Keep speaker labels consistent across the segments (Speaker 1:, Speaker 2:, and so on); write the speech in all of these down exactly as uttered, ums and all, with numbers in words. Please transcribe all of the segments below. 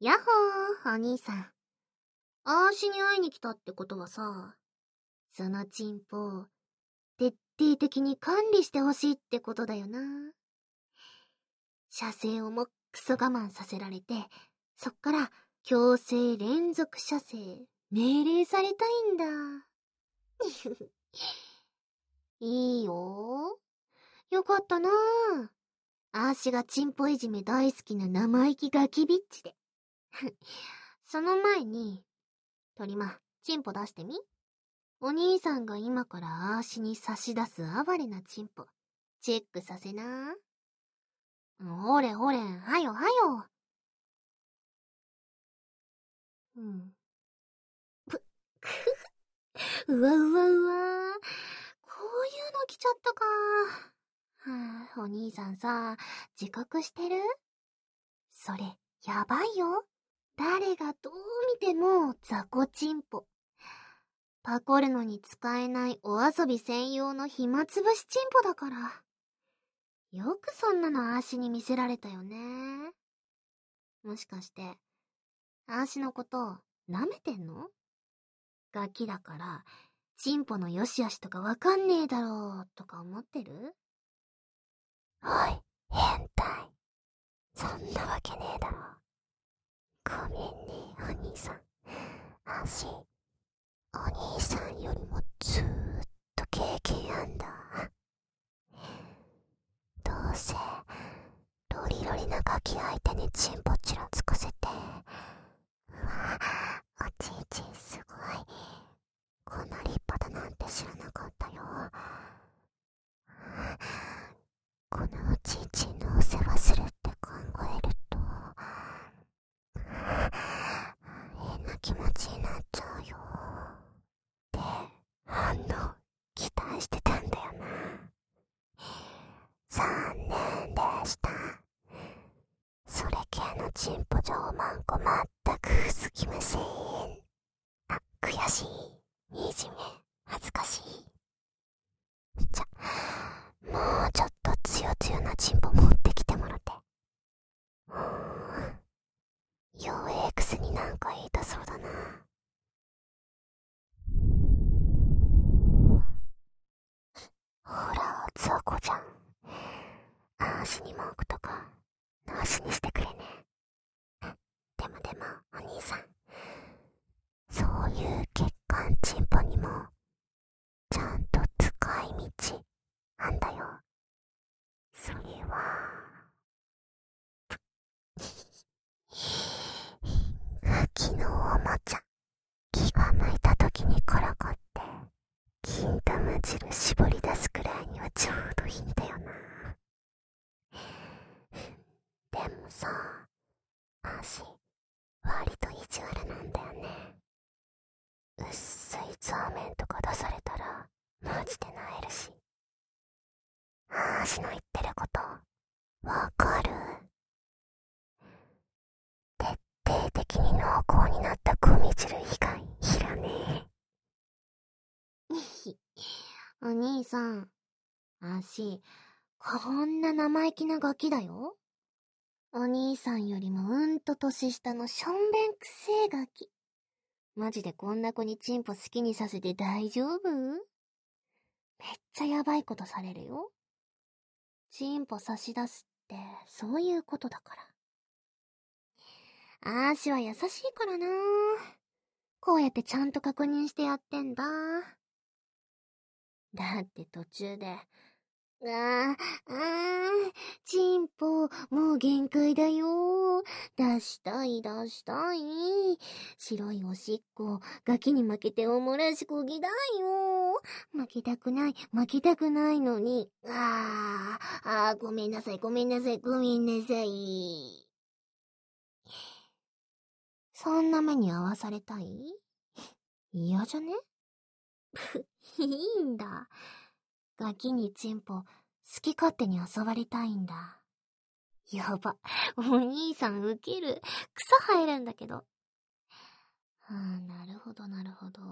Speaker 1: やっほー、お兄さん。あーしに会いに来たってことはさ、そのチンポを徹底的に管理してほしいってことだよな。射精をもっくそ我慢させられて、そっから強制連続射精命令されたいんだ。いいよ。よかったなぁ。あーしがチンポいじめ大好きな生意気ガキビッチで。その前に、トリマ、チンポ出してみ。お兄さんが今からあーしに差し出す哀れなチンポ、チェックさせな。ほれほれ、はよはよ。うん。ぷ、くふ、うわうわうわ。こういうの来ちゃったか。はあ、お兄さんさ、自覚してる？それ、やばいよ。誰がどう見ても雑魚チンポ。パコるのに使えないお遊び専用の暇つぶしチンポだから。よくそんなのあーしに見せられたよね。もしかして、あーしのこと舐めてんの？ガキだから、チンポの良し悪しとかわかんねえだろうとか思ってる？
Speaker 2: おい、変態。そんなわけねえだろ。ごめんね、お兄さん。足、お兄さんよりもずーっと経験あんだ。どうせ、ロリロリなガキ相手にチンポチラつかせて。うわ、おちいちすごい。こんな立派だなんて知らなかったよ。このおちいちのお世話するって考えると、変な気持ちになっちゃうよ。って反応期待してたんだよな。残念でした。それ系のチンポ上マンコ全く好きません。あ、悔しい。いじめ、恥ずかしい。じゃ、もうちょっとつよつよなチンポ持ってきてもらって。うーん。弱えくせになんか言いたそうだな。ほら、雑魚じゃん。あーしに文句とか、なしにしてくれね。でもでも、お兄さん。そういう血管チンポにも、ちゃんと使い道、あんだよ。それは、ガキのおもちゃ。気が向いた時にからかって、金玉汁絞り出すくらいにはちょうどいいんだよな。でもさ、足、割と意地悪なんだよね。薄いザーメンとか出されたら、マジで萎えるし。足の言ってること、わかる？徹底的に濃厚になったグミ汁以外いらね
Speaker 1: お兄さん、あーし、こんな生意気なガキだよ。お兄さんよりもうんと年下のしょんべんくせえガキ。マジでこんな子にチンポ好きにさせて大丈夫？めっちゃやばいことされるよ。チンポ差し出すってそういうことだから。あーしは優しいからな。こうやってちゃんと確認してやってんだ。だって途中で、あー、あー、チンポ、もう限界だよ。出したい、出したい。白いおしっこ、ガキに負けておもらしこぎだよ。負けたくない、負けたくないのに。あー、あー、ごめんなさい、ごめんなさい、ごめんなさい。そんな目に遭わされたい？嫌じゃね？いいんだ。ガキにチンポ、好き勝手に遊ばれたいんだ。やば。お兄さんウケる。草生えるんだけど。はあ、なるほどなるほど。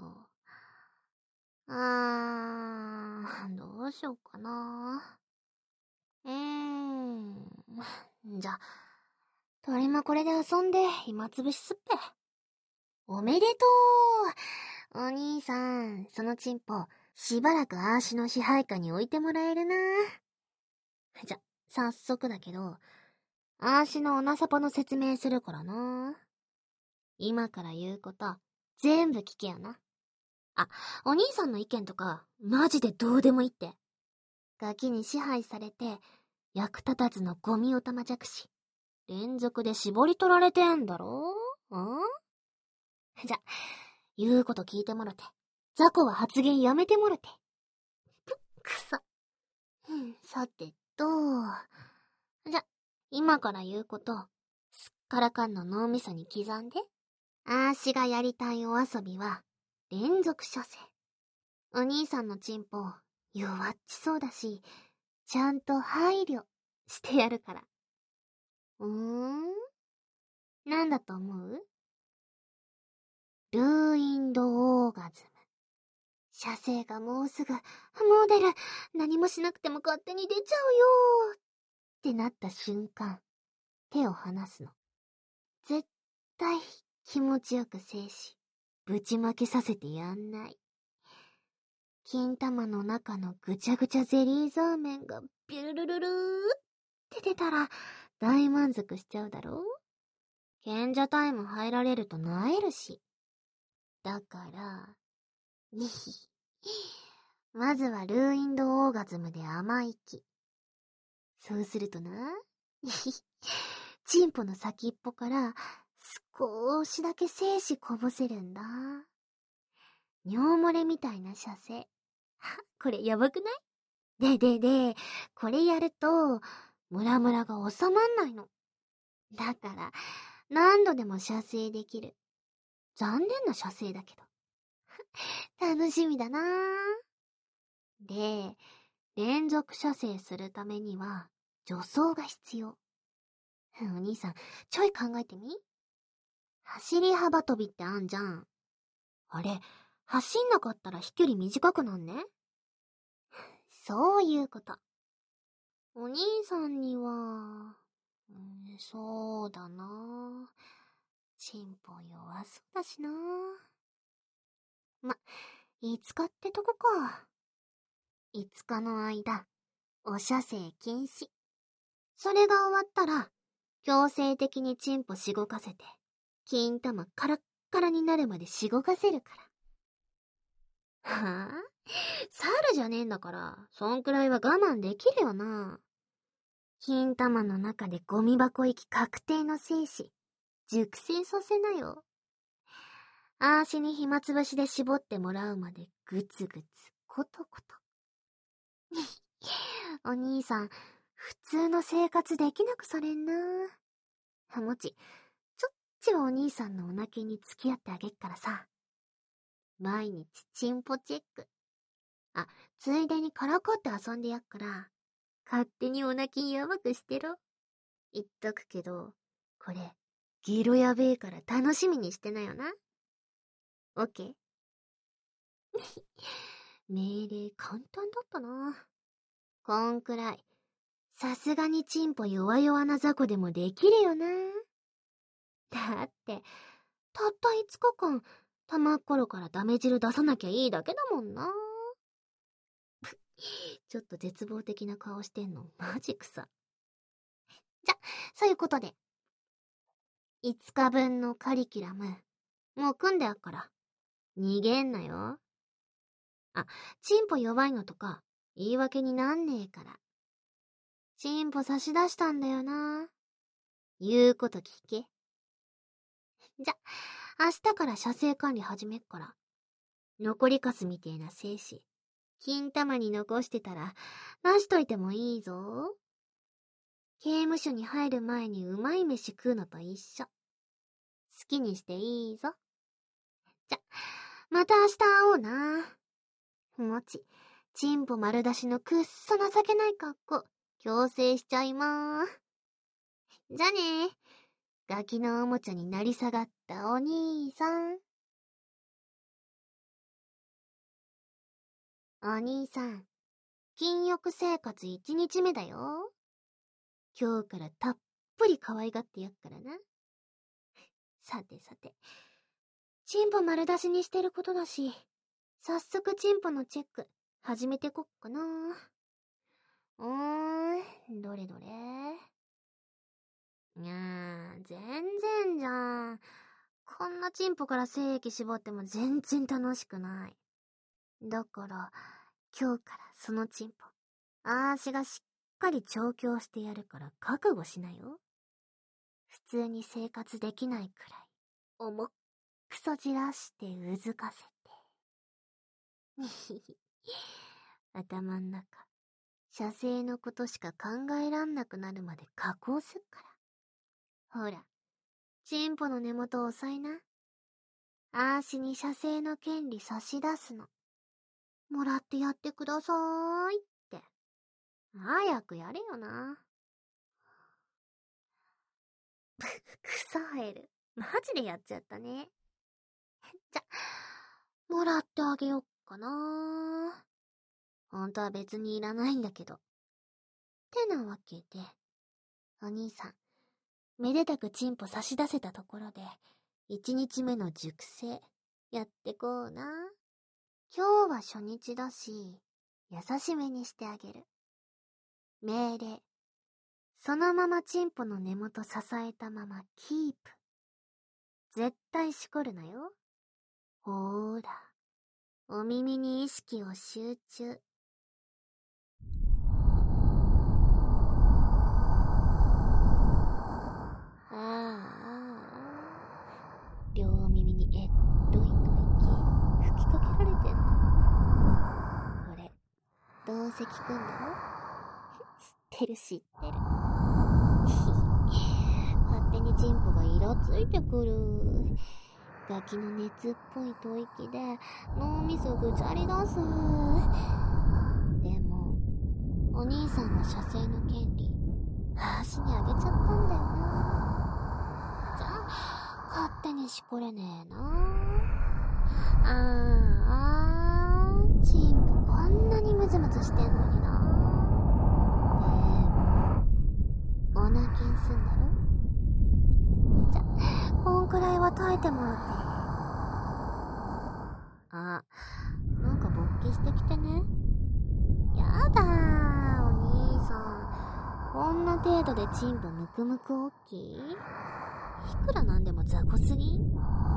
Speaker 1: あー、どうしようかな。うーん。じゃ、 鳥もこれで遊んで暇つぶしすっぺ。おめでとう。お兄さん、そのチンポ、しばらくアーシの支配下に置いてもらえるな。じゃ、早速だけど、アーシのオナサポの説明するからな。今から言うこと、全部聞けよな。あ、お兄さんの意見とか、マジでどうでもいいって。ガキに支配されて、役立たずのゴミオタマジャクシ。連続で絞り取られてんだろ？ん？じゃ、言うこと聞いてもろて。雑魚は発言やめてもろて。ぷ、くそ。うん、さてと、じゃ、今から言うこと、すっからかんの脳みそに刻んで。あーしがやりたいお遊びは、連続射精。お兄さんのチンポ、弱っちそうだし、ちゃんと配慮してやるから。うーん？なんだと思う？ルーインドオーガズム。射精がもうすぐ、もう出る。何もしなくても勝手に出ちゃうよ。ってなった瞬間、手を離すの。絶対気持ちよく精子、ぶちまけさせてやんない。金玉の中のぐちゃぐちゃゼリーザーメンがビュルルルルーって出たら大満足しちゃうだろ？賢者タイム入られると萎えるし。だから、にひ。まずはルーインドオーガズムで甘い息。そうするとな、にひ。チンポの先っぽから少しだけ精子こぼせるんだ。尿漏れみたいな射精。これやばくない？ででで、これやると、ムラムラが収まんないの。だから、何度でも射精できる。残念な射精だけど。楽しみだなぁ。で、連続射精するためには、助走が必要。お兄さん、ちょい考えてみ？走り幅跳びってあんじゃん。あれ、走んなかったら飛距離短くなんね？そういうこと。お兄さんには、うん、そうだな。チンポ弱そうだしな。ま、いつかってとこか。いつかの間、お射精禁止。それが終わったら、強制的にチンポしごかせて、金玉カラッカラになるまでしごかせるから。はぁ？猿じゃねえんだから、そんくらいは我慢できるよな。金玉の中でゴミ箱行き確定の精子、熟成させなよ。あーしに暇つぶしで絞ってもらうまでぐつぐつ、コトコト。お兄さん、普通の生活できなくされんな。もち、ちょっちはお兄さんのおなけに付き合ってあげっからさ。毎日チンポチェック。あ、ついでにからかって遊んでやっから、勝手におなきやばくしてろ。言っとくけど、これ、ゲロやべえから楽しみにしてなよな。オッケー？命令簡単だったな。こんくらい、さすがにチンポ弱々な雑魚でもできるよな。だって、たったいつかかん、玉っころからダメ汁出さなきゃいいだけだもんな。ちょっと絶望的な顔してんの、マジくさ。じゃ、そういうことで。いつかぶんのカリキュラム、もう組んであっから。逃げんなよ。あ、チンポ弱いのとか、言い訳になんねえから。チンポ差し出したんだよな。言うこと聞け。じゃ、明日から射精管理始めっから。残りカスみてえな精子、金玉に残してたら、出しといてもいいぞ。刑務所に入る前にうまい飯食うのと一緒。好きにしていいぞ。じゃ、また明日会おうな。もち、チンポ丸出しのくっそ情けない格好、強制しちゃいまーす。じゃねー。ガキのおもちゃになり下がったお兄さん。お兄さん、禁欲生活一日目だよ。今日からたっぷぷり可愛がってやっからな。さてさて、チンポ丸出しにしてることだし、早速チンポのチェック始めてこっかな。うーん、どれどれ。いやー、全然じゃん。こんなチンポから精液絞っても全然楽しくない。だから、今日からそのチンポ、あーしがしっかり調教してやるから覚悟しなよ。普通に生活できないくらい、重くそじらしてうずかせて。頭ん中、射精のことしか考えらんなくなるまで加工すっから。ほら、チンポの根元を押さえな。あーしに射精の権利差し出すの。もらってやってくださーいって。早くやれよな。草生える。マジでやっちゃったね。じゃ、もらってあげよっかな。ほんとは別にいらないんだけど。てなわけで、お兄さん、めでたくチンポ差し出せたところで、一日目の熟成、やってこうな。今日は初日だし、優しめにしてあげる。命令。そのままチンポの根元支えたままキープ。絶対しこるなよ。ほーら、お耳に意識を集中。ああ、両耳にえっといと息吹きかけられてんの。これ、どうせ聞くんだろ？知ってる知ってる。勝手にチンポがイラついてくる。ガキの熱っぽい吐息で脳みそぐちゃり出す。でも、お兄さんの射精の権利、あーしにあげちゃったんだよな。じゃあ、勝手にしこれねえな。あーあー、チンポこんなにムズムズしてんのにな。でも、オナキンすんだろ？じゃ、こんくらいは耐えてもろて。あ、なんか勃起してきてね。やだー、お兄さん。こんな程度でチンポムクムク大きい？いくらなんでも雑魚すぎん？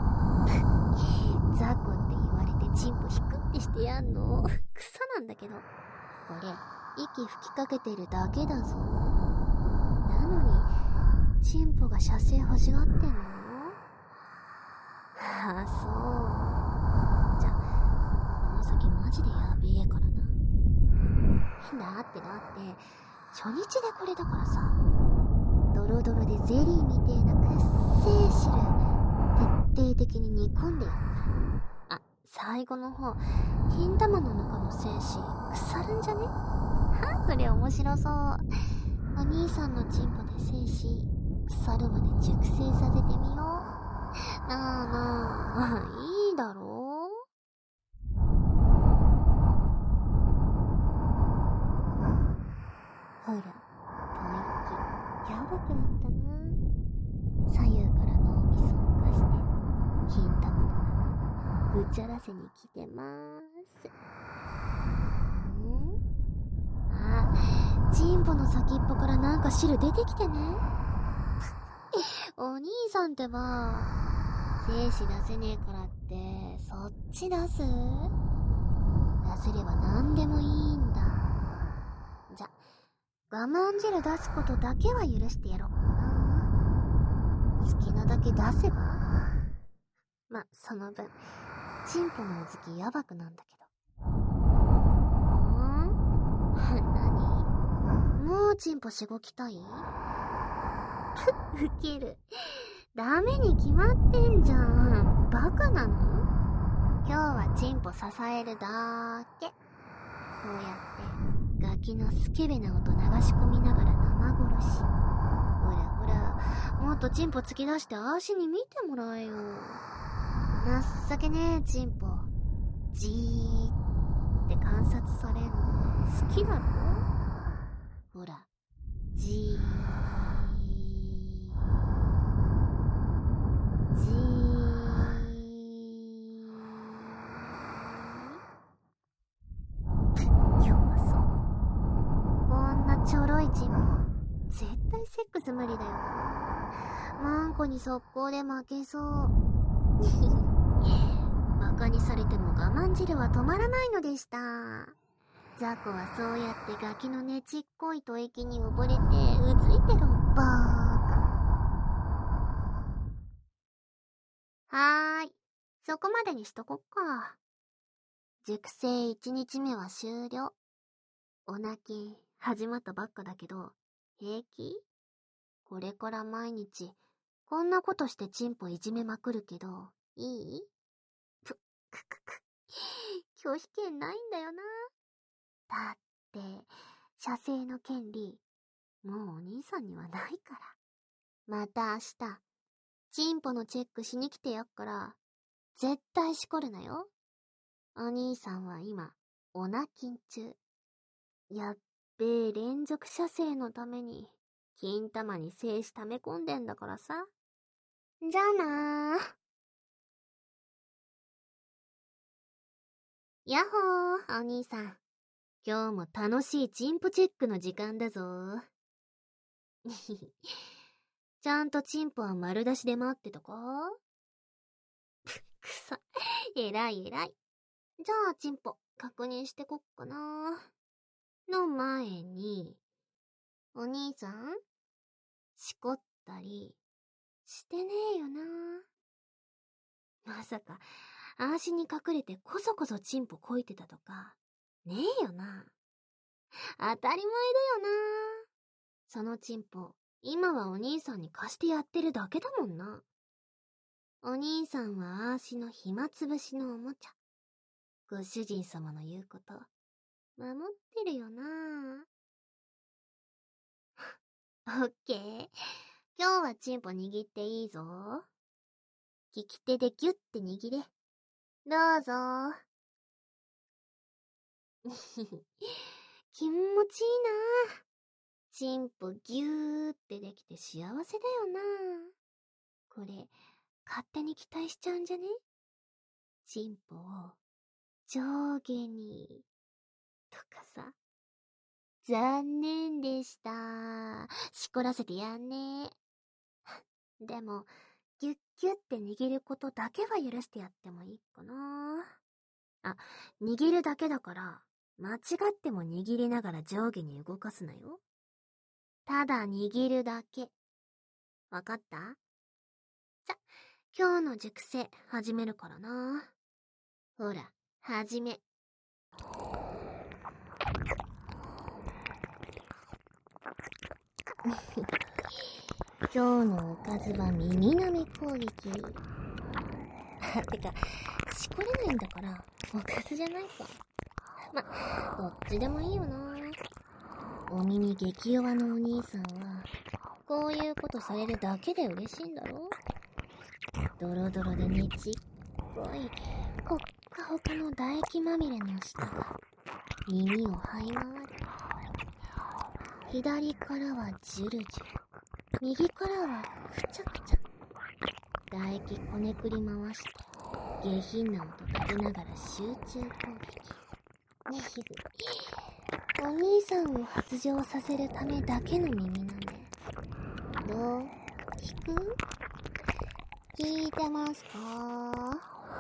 Speaker 1: 雑魚って言われてチンポヒクってしてやんの？草なんだけど。これ、息吹きかけてるだけだぞ。なのに、チンポが射精欲しがってんの？ああ、そう。じゃ、この先マジでやべえからな。だってだって、初日でこれだからさ。ドロドロでゼリーみてえなくっせー汁、徹底的に煮込んでやるから。あ、最後の方、金玉の中の精子、腐るんじゃね？は？それ面白そう。お兄さんのチンポで精子、腐るまで熟成させてみよう。なあなあ、いいだろう？ほら、吐息、やばくなったな。左右から脳みそを浮かして、金玉の中、ぐちゃらせに来てまーす。ん？あ、チンポの先っぽからなんか汁出てきてね。お兄さんってば、精子出せねえからって、そっち出す？出せれば何でもいいんだ。じゃ、我慢汁出すことだけは許してやろうかな。好きなだけ出せば？ま、その分、チンポのうずきやばくなんだけど。ん？何？もうチンポしごきたい？ウケる。ダメに決まってんじゃん。バカなの？今日はチンポ支えるだーけ。こうやってガキのスケベな音流し込みながら生殺し。ほらほら、もっとチンポ突き出して足に見てもらえよ。情けねえチンポ。じーって観察されんの好きだろ？ほら、じース無理だよ。マンコに速攻で負けそう。バカにされても我慢汁は止まらないのでした。ザコはそうやってガキのねちっこい吐息に溺れてうついてろ、バーカ。はーい、そこまでにしとこっか。熟成いちにちめは終了。お泣き始まったばっかだけど、平気？これから毎日こんなことしてチンポいじめまくるけど、いい？ぷ、くくく。拒否権ないんだよな。だって、射精の権利、もうお兄さんにはないから。また明日、チンポのチェックしに来てやっから、絶対しこるなよ。お兄さんは今、オナキン中。やっべえ連続射精のために、金玉に精子溜め込んでんだからさ。じゃあなー。やっほー、お兄さん。今日も楽しいチンポチェックの時間だぞ。ちゃんとチンポは丸出しで待ってとこ。くさ、えらいえらい。じゃあチンポ確認してこっかな。の前に、お兄さん、しこったりしてねえよな。まさか、あーしに隠れてこそこそチンポこいてたとか、ねえよな。当たり前だよな。そのチンポ、今はお兄さんに貸してやってるだけだもんな。お兄さんはあーしの暇つぶしのおもちゃ。ご主人様の言うこと、守ってるよな。オッケー。今日はチンポ握っていいぞ。利き手でギュッて握れ。どうぞ。気持ちいいな。チンポギューってできて幸せだよな。これ、勝手に期待しちゃうんじゃね？チンポを上下に、とかさ。残念でした。しこらせてやんねえ。でも、ギュッギュッて握ることだけは許してやってもいいかな。あ、握るだけだから、間違っても握りながら上下に動かすなよ。ただ握るだけ。わかった？じゃ、今日の熟成始めるからな。ほら、始め。今日のおかずは耳舐め攻撃。てか、しこれないんだから、おかずじゃないか。ま、どっちでもいいよな。お耳激弱のお兄さんは、こういうことされるだけで嬉しいんだろ？ドロドロでねちっこい、ほっかほかの唾液まみれの舌が、耳を這い回る。左からはジュルジュル、右からはくちゃくちゃ。唾液こねくり回して、下品な音立てながら集中攻撃。お兄さんを発情させるためだけの耳なめ。どう？聞く？聞いてますか？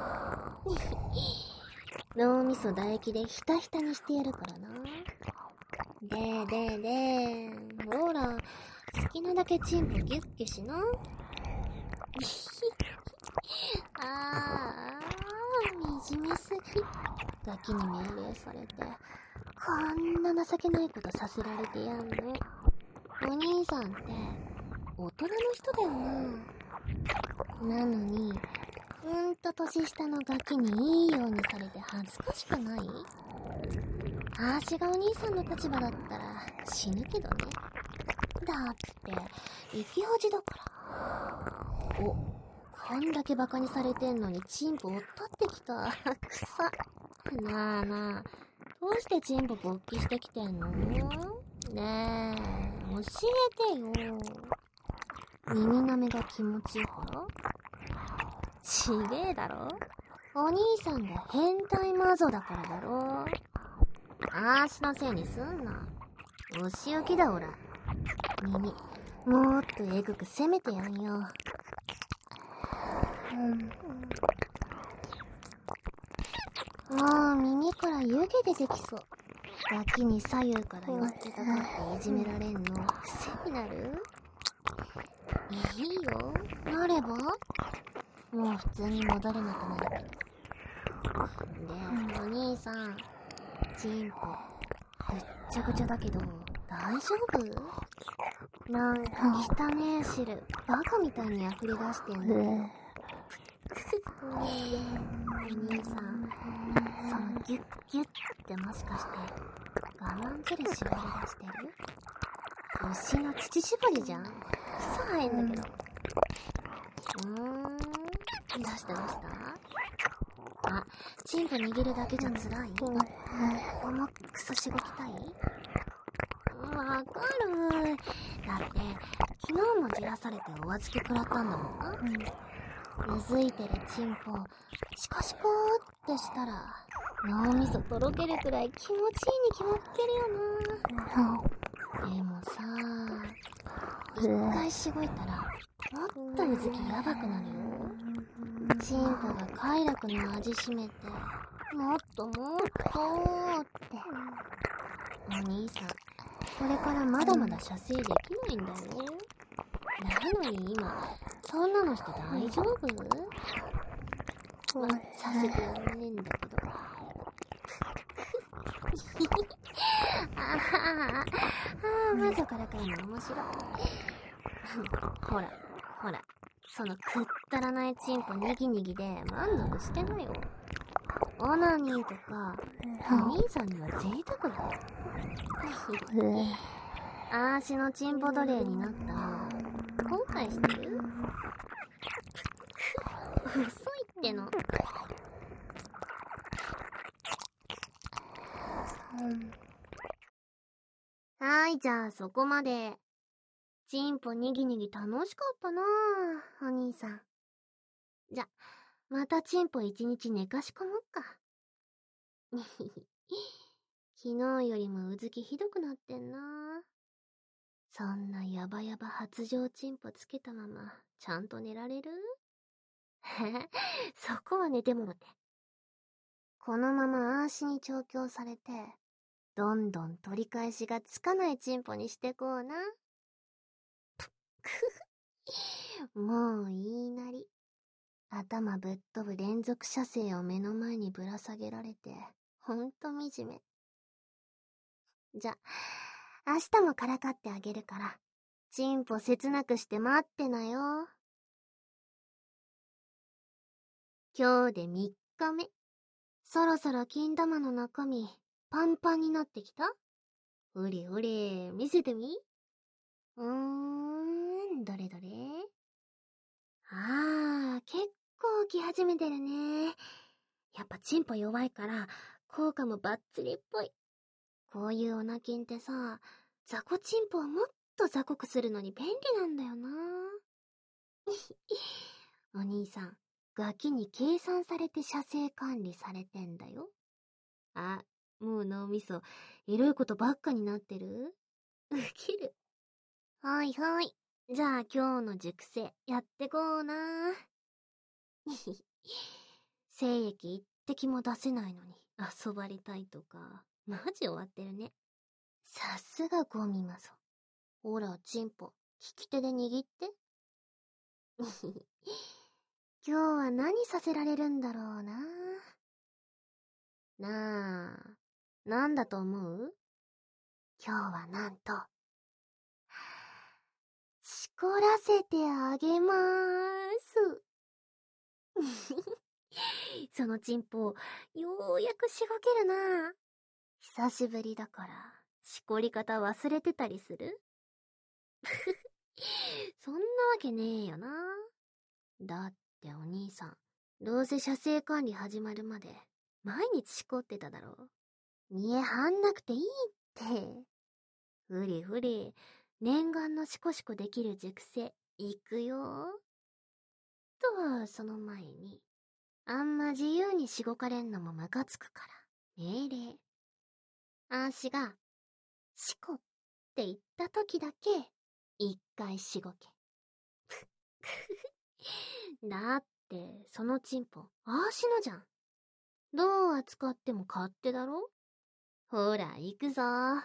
Speaker 1: 脳みそ唾液でひたひたにしてやるからな。でーでーでー、ほら、好きなだけチンポギュッギュしな。あー、みじめすぎ。ガキに命令されて、こんな情けないことさせられてやんの。お兄さんって、大人の人だよな。なのに、うんと年下のガキにいいようにされて恥ずかしくない？あーしがお兄さんの立場だったら死ぬけどね。だって、生き恥だから。お、こんだけバカにされてんのにチンポ追ったってきた。くさ。なあなあ、どうしてチンポ勃起してきてんの？ねえ、教えてよ。耳なめが気持ちいいから？ちげえだろ？お兄さんが変態マゾだからだろ。あーしのせいにすんな。お仕置きだおら。耳、 もっとえぐく攻めてやんよ。うん。もう耳から湯気出てきそう。ガキに左右から寄ってたかっていじめられんの癖になる？いいよ、なればもう普通に戻れなくなるけど。で、お兄さん、チンポぐっちゃぐちゃだけど大丈夫？なんか汚ねえ汁バカみたいに溢れ出してんだけど。お兄さん、そのギュッギュッってもしかして我慢汁絞り出してる？牛の乳搾りじゃん。草生えんだけど。うーん、どうしたどうした？あ、チンポ握るだけじゃ辛い？重くそしごきたい？わかる。だって昨日もじらされてお預け食らったんだもんな。うずいてるチンポシコシコーってしたら脳みそとろけるくらい気持ちいいに決まってるよな。でもさ、一回しごいたらもっとうずきやばくなるよ。チンポが快楽の味しめてもっともっとーって。お兄さん、これからまだまだ射精できないんだよ。なのに今そんなのして大丈夫？まあ、させてやんねんだけど。ああ、ああ、魔女からかいの面白い。ほら、ほら、そのくったらないチンポにぎにぎで満足してないよ。オナニーとか、お兄さんには贅沢よ。あーしのチンポ奴隷になったの、後悔してる？遅いっての。はい、じゃあそこまで。チンポにぎにぎ楽しかったなぁ、お兄さん。じゃ、またチンポ一日寝かしこもっか。昨日よりもうずきひどくなってんな。そんなヤバヤバ発情チンポつけたままちゃんと寝られる？そこは寝てもろて。このままあーしに調教されてどんどん取り返しがつかないチンポにしてこうな。もういいなり。頭ぶっ飛ぶ連続射精を目の前にぶら下げられてほんと惨め。じゃ、明日もからかってあげるからチンポ切なくして待ってなよ。今日でみっかめ。そろそろ金玉の中身パンパンになってきた？ほれほれ、見せてみ。うーん、どれどれ。あー、結構来始めてるね。やっぱチンポ弱いから効果もバッチリっぽい。こういうオナキンってさ、雑魚チンポをもっと雑魚くするのに便利なんだよな。お兄さん、ガキに計算されて射精管理されてんだよ。あ、もう脳みそエロいことばっかになってる？ウケる。はいはい。じゃあ今日の熟成やってこうな。精液一滴も出せないのに遊ばれたいとかマジ終わってるね。さすがゴミマゾ。ほらチンポ利き手で握って。今日は何させられるんだろうな。なあ、なんだと思う？今日はなんとしこらせてあげまーす。そのチンポようやくしごけるな。久しぶりだからしこり方忘れてたりする？そんなわけねえよな。だってお兄さん、どうせ射精管理始まるまで毎日しこってただろ。見え張んなくていいって。ふりふり、念願のシコシコできる熟成いくよ。とその前に、あんま自由にしごかれんのもムカつくから命令。あーしがシコって言った時だけ一回しごけ。だって、そのチンポ、あーしのじゃん。どう扱っても勝手だろ？ほら、行くぞ。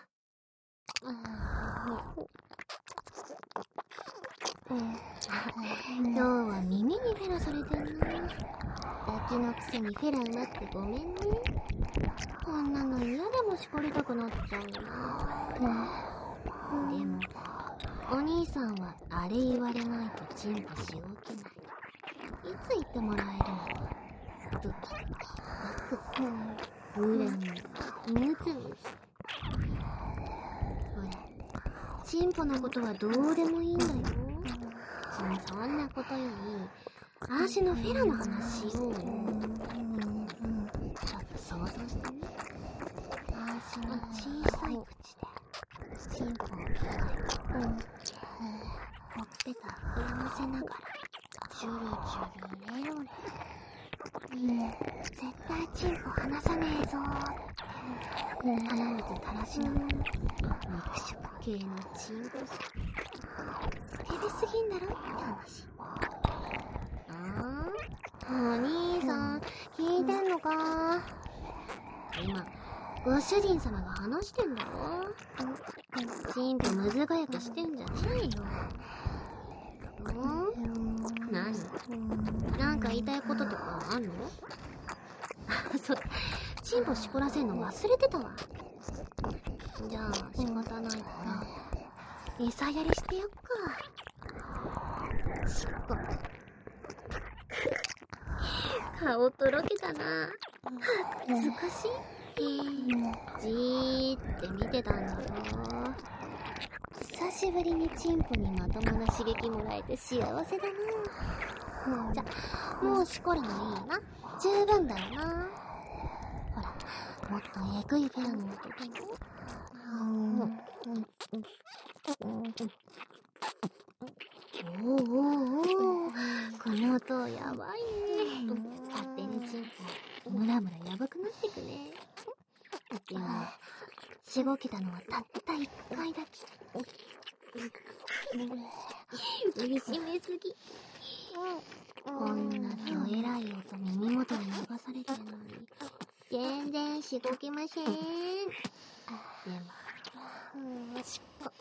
Speaker 1: 今日は耳にフェラされてんな。ガキのくせにフェラうまくてごめんね。こんなの嫌でも叱りたくなっちゃうよな。でも、お兄さんはあれ言われないとチンポしごけない。いつ言ってもらえるのか。ドキドキ、ワクワク、ムラムラ、ムズムズ。ほら、チンポのことはどうでもいいんだよ。そんそんなことより、アーシのフェラの話しようよ。ちょっと想像してね。アーシの小さい口で、チンポをくわえて、ほっぺた膨らませながら、チュルチュルレロレ。絶対チンポ離さねえぞーって鼻水垂らしながら肉食系のチンポじゃスケベすぎんだろって話。あーお兄さん聞いてんのか？今ご主人様が話してんだろ。チンポむずがやくしてんじゃないよ。ん？何？なんか言いたいこととかあんの？あ、そうだ。チンポしこらせんの忘れてたわ。じゃあ仕方ないから、餌やりしてやっか。しっこ。顔とろけたな。恥ずかしい。じーって見てたんだぞ。久しぶりにチンポにまともな刺激もらえて幸せだな。じゃ、もうしこるのいいな。十分だよな。ほら、もっとえぐいフェラの音でも。おーおーおー、この音やばいね。勝手にチンポ、ムラムラやばくなってくね。でも、しごけたのはたった一回だけ。うりしめすぎ。こんなどえらい音耳元に流されてるのに、全然しごけません。でも、しっこ。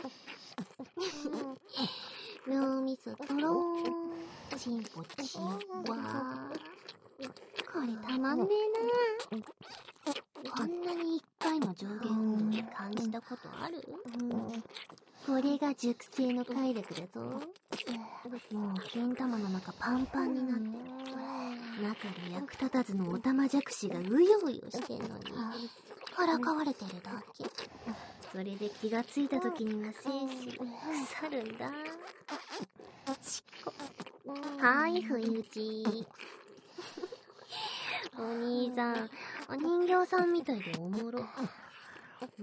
Speaker 1: 脳みそとろーん。チンポチンわー。これたまんねえな。こんなに一回の上下運動に感じたことある？これが熟成の快楽だぞ。もう金玉の中パンパンになってる。中で役立たずのオタマジャクシがうようよしてんのに、からかわれてるだけ。それで気がついた時には精子腐るんだ。しっこ。はーい、不意打ち。お兄さん、お人形さんみたいでおもろ。ん？うん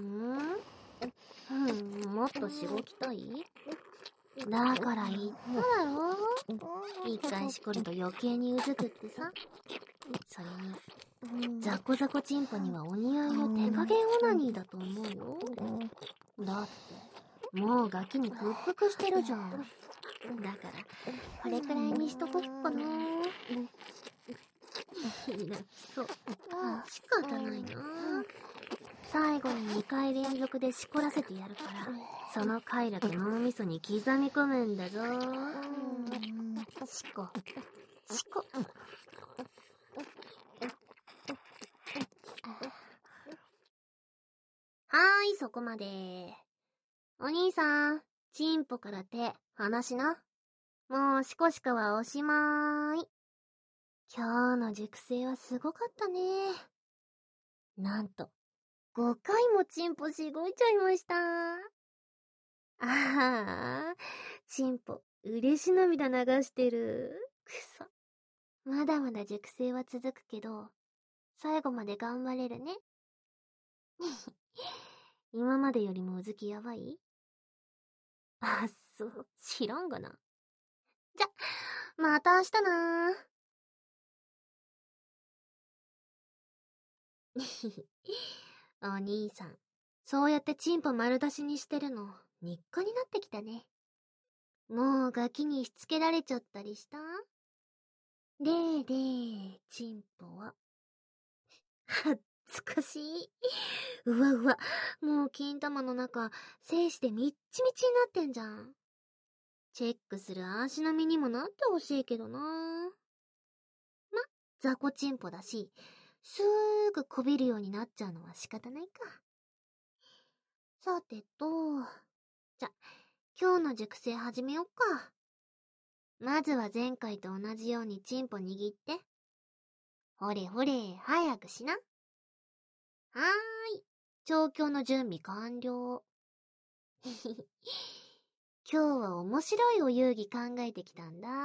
Speaker 1: 、もっとしごきたい？だから言っただろ。一回しこると余計にうずくってさ。それに、ザコザコチンポにはお似合いの手加減オナニーだと思うよ。だって、もうガキに屈服してるじゃん。だから、これくらいにしとこっかな。泣きそう。仕方ないな。最後ににかい連続でしこらせてやるから、その快楽脳みそに刻み込むんだぞ。しこ、しこ。はーい、そこまで。お兄さん、チンポから手、離しな。もうしこしかはおしまーい。今日の熟成はすごかったね。なんと、ごかいもチンポしごいちゃいました。ああ、チンポ、嬉し涙流してる。くそ。まだまだ熟成は続くけど、最後まで頑張れるね。今までよりもうずきやばい？あ、そう、知らんがな。じゃ、また明日なー。お兄さん、そうやってチンポ丸出しにしてるの、日課になってきたね。 もうガキにしつけられちゃったりした？でーでー、チンポは。恥ずかしい。うわうわ、もう金玉の中、精子でみっちみちになってんじゃん。チェックする足並みにもなってほしいけどな。ま、雑魚チンポだし、すーぐこびるようになっちゃうのは仕方ないか。さてと、じゃ、今日の熟成始めよっか。まずは前回と同じようにチンポ握って。ほれほれ、早くしな。はーい。調教の準備完了。今日は面白いお遊戯考えてきたんだ。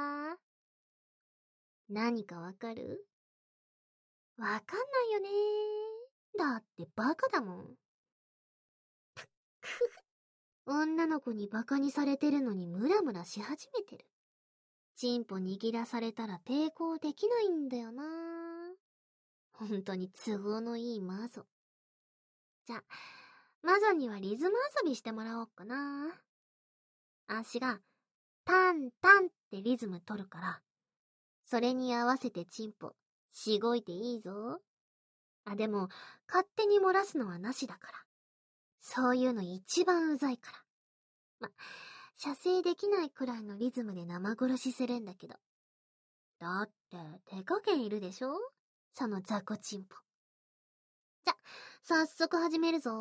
Speaker 1: 何かわかる？わかんないよね。だってバカだもん。女の子にバカにされてるのにムラムラし始めてる。チンポ握らされたら抵抗できないんだよな。ほんとに都合のいいマゾ。じゃ、マゾにはリズム遊びしてもらおうかな。あっしが、タンタンってリズム取るから、それに合わせてチンポ、しごいていいぞ。あ、でも、勝手に漏らすのはなしだから。そういうの一番うざいから。ま、射精できないくらいのリズムで生殺しするんだけど。だって、手加減いるでしょ？その雑魚チンポ。じゃ、早速始めるぞ。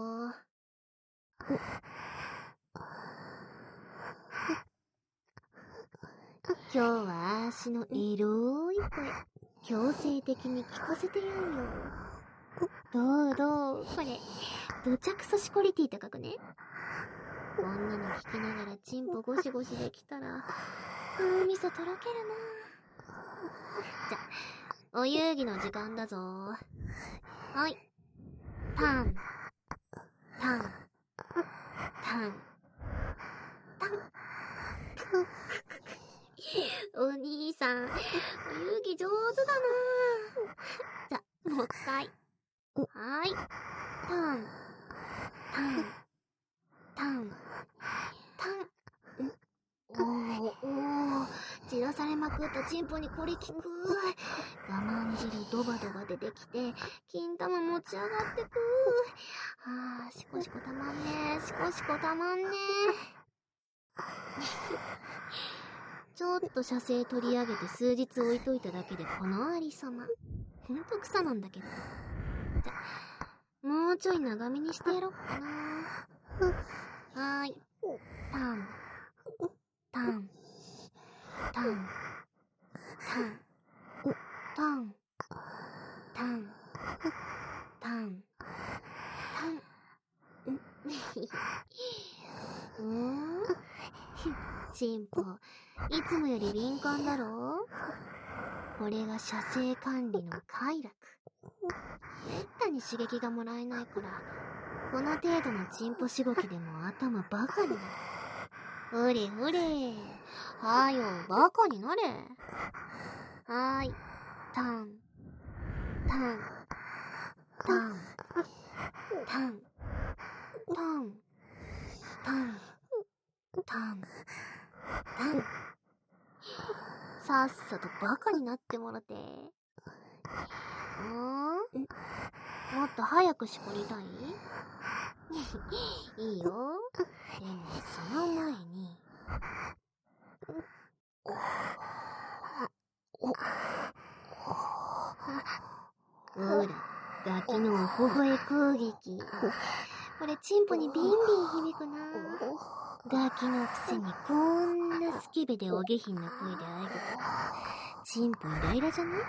Speaker 1: 今日はあーしのエロい声、強制的に聞かせてやんよ。どうどう、これ、どちゃくそシコリティ高くね？こんなの聞きながらチンポゴシゴシできたら、脳みそとろけるな。じゃ、お遊戯の時間だぞ。はい。タン、タン、タン、タン。お兄さん、お遊戯上手だな。じゃ、もう一回。はーい。タン、タン、タン、タン。おー、おー、散らされまくったチンポにこれ効く。我慢汁ドバドバ出てきて、金玉持ち上がってく。あー、シコシコたまんねー、シコシコたまんねー。ちょっと射精取り上げて数日置いといただけでこのありさま。ほんと草なんだけど。じゃ、もうちょい長めにしてやろっかな。はーい。タン。タン。タン。タン。タン。タン。タン。タン。うーん？チンポ、いつもより敏感だろ？これが射精管理の快楽。めったに刺激がもらえないから、この程度のチンポしごきでも頭バカになる。ほれほれ。はよ、バカになれ。はーい。タン。タン。タン。タン。タン。タン。タン。タン。さっさとバカになってもらて。んー？もっと早くしこりたい？いいよ。でも、その前に。ほら、ガキのおほほえ攻撃。これチンポにビンビン響くな。ガキのくせにこんなスケベでお下品な声であえぐと、チンポイライラじゃない？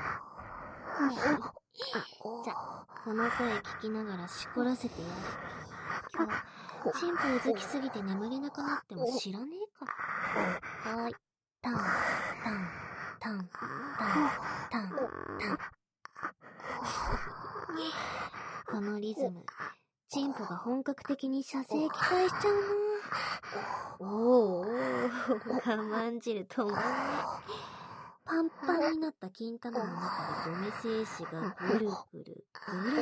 Speaker 1: じゃ、この声聞きながらしこらせてやる。今日、チンポうずきすぎて眠れなくなっても知らねえから。はーい。タン、タン、タン、タン、タン、タン。このリズム、チンポが本格的に射精期待しちゃうな。おーおー、我慢汁止まんね。パンパンになった金玉の中でゴメ精子がぐるぐる、ぐるぐる。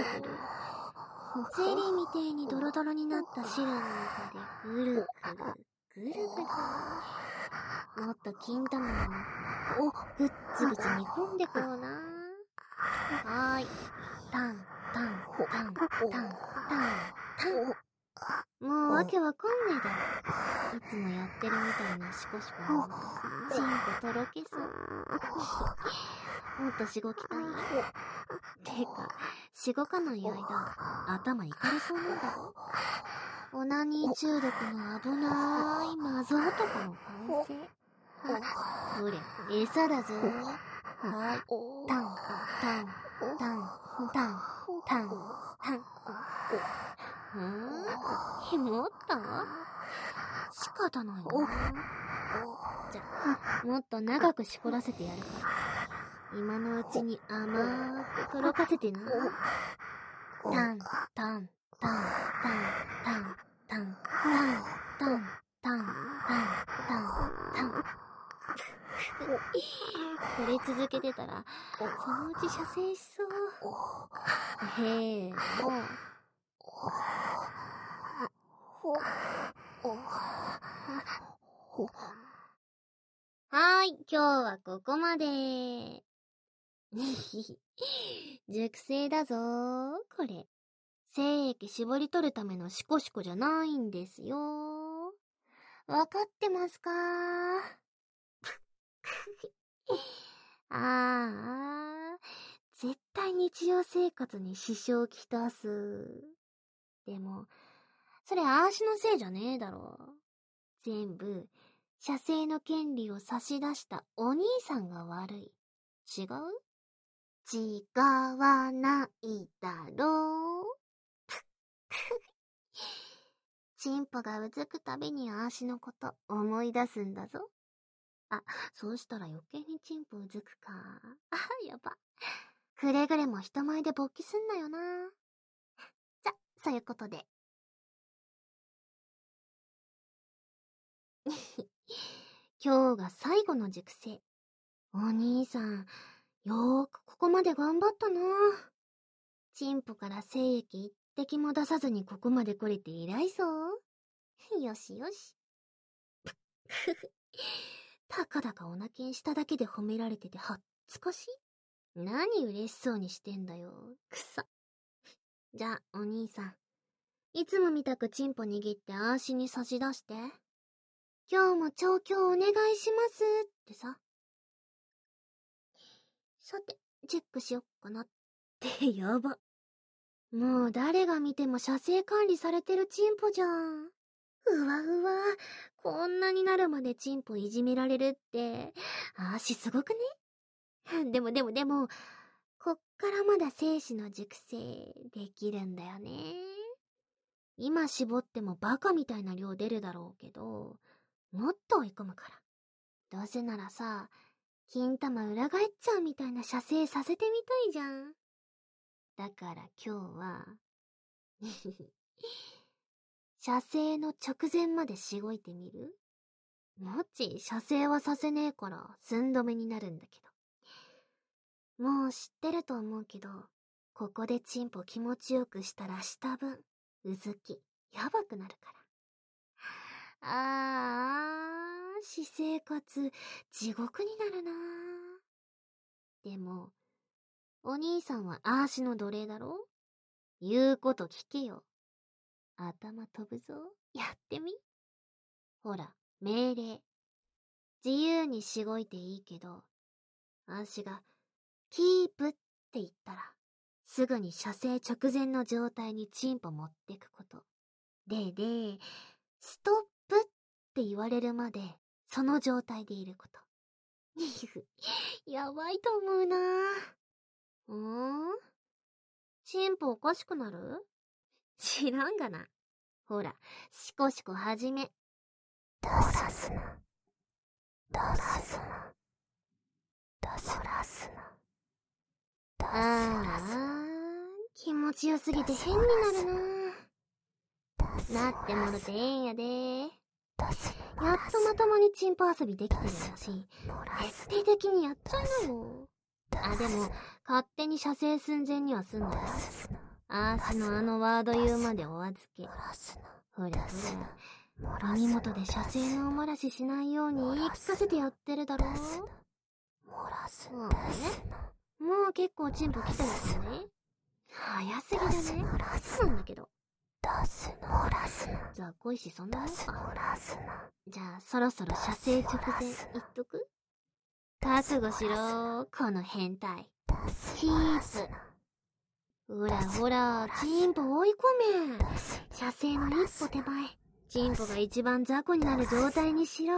Speaker 1: ゼリーみてえにドロドロになった汁の中でぐるぐる、ぐるぐる。 もっと金玉の中をぐっつぐつ煮込んでこような。はーい。タン、タン、タン、タン、タン、タン。もうわけわかんねえだろ。いつもやってるみたいなシコシコのチンコとろけそう。もっとしごきたい？てか、しごかない間、頭いかれそうなんだろ。オナニー中毒の危なーい謎男の完成。ほれ、餌だぞ。はーい。タン、タン、タン、タン、タン、タン。はぁ？もっと？仕方ないな。じゃ、もっと長くしこらせてやるから。今のうちに甘くとろかせてな。タン、タン、タン、タン、タン、タン、タン、タン、タン、タン、タン、タン。これ続けてたら、そのうち射精しそう。へえ、もう。はーい、今日はここまで。熟成だぞー、これ。精液絞り取るためのシコシコじゃないんですよ。わかってますかー？ああ、絶対日常生活に支障をきたす。でも、それあーしのせいじゃねえだろ。全部、射精の権利を差し出したお兄さんが悪い。違う？違わないだろう。チンポがうずくたびにあーしのこと思い出すんだぞ。あ、そうしたら余計にチンポうずくか。あ、やば。くれぐれも人前で勃起すんなよな。じゃ、そういうことで。今日が最後の熟成。お兄さん、よーくここまで頑張ったな。チンポから精液一滴も出さずにここまで来れて偉いぞ。よしよし。たかだかおなけんしただけで褒められててはっつかしい？何嬉しそうにしてんだよ。くさ。じゃあ、お兄さん。いつもみたくチンポ握ってあーしに差し出して。今日も調教お願いしますってさ。さて、チェックしよっかなってやば。もう誰が見ても射精管理されてるチンポじゃん。うわうわ、こんなになるまでチンポいじめられるって、あーしすごくね？でもでもでも、こっからまだ精子の熟成できるんだよね。今絞ってもバカみたいな量出るだろうけど、もっと追い込むから。どうせならさ、金玉裏返っちゃうみたいな射精させてみたいじゃん。だから今日は、射精の直前までしごいてみる？もち、射精はさせねえから寸止めになるんだけど。もう知ってると思うけど、ここでチンポ気持ちよくしたらした分、うずき、やばくなるから。あー、私生活、地獄になるなー。でも、お兄さんはあーしの奴隷だろ？言うこと聞けよ。頭飛ぶぞ。やってみ？ほら、命令。自由にしごいていいけど、あーしが、キープって言ったら、すぐに射精直前の状態にチンポ持ってくこと。でで、ストップって言われるまで、その状態でいること。やばいと思うなぁ。んー？チンポおかしくなる？知らんがな。ほら、シコシコはじめ。
Speaker 2: 出さすな。出すな。出すな。
Speaker 1: ああ、気持ちよすぎて変になるな。なってもろてええんやで。やっとまともにチンポ遊びできてるんだし、徹底的にやっちゃいなよ。あ、でも、勝手に射精寸前にはすんなよ。あーしのあのワード言うまでお預け。ほらほら、 耳元で射精のおもらししないように言い聞かせてやってるだろ。そうね。もう結構チンポ来てますよね。早すぎだね。そうなんだけど。じゃあ恋しそんなもんか。じゃあそろそろ射精直前言っとく？覚悟しろ、この変態。キープ。ほらほら、チンポ追い込め。射精の一歩手前。チンポが一番雑魚になる状態にしろ。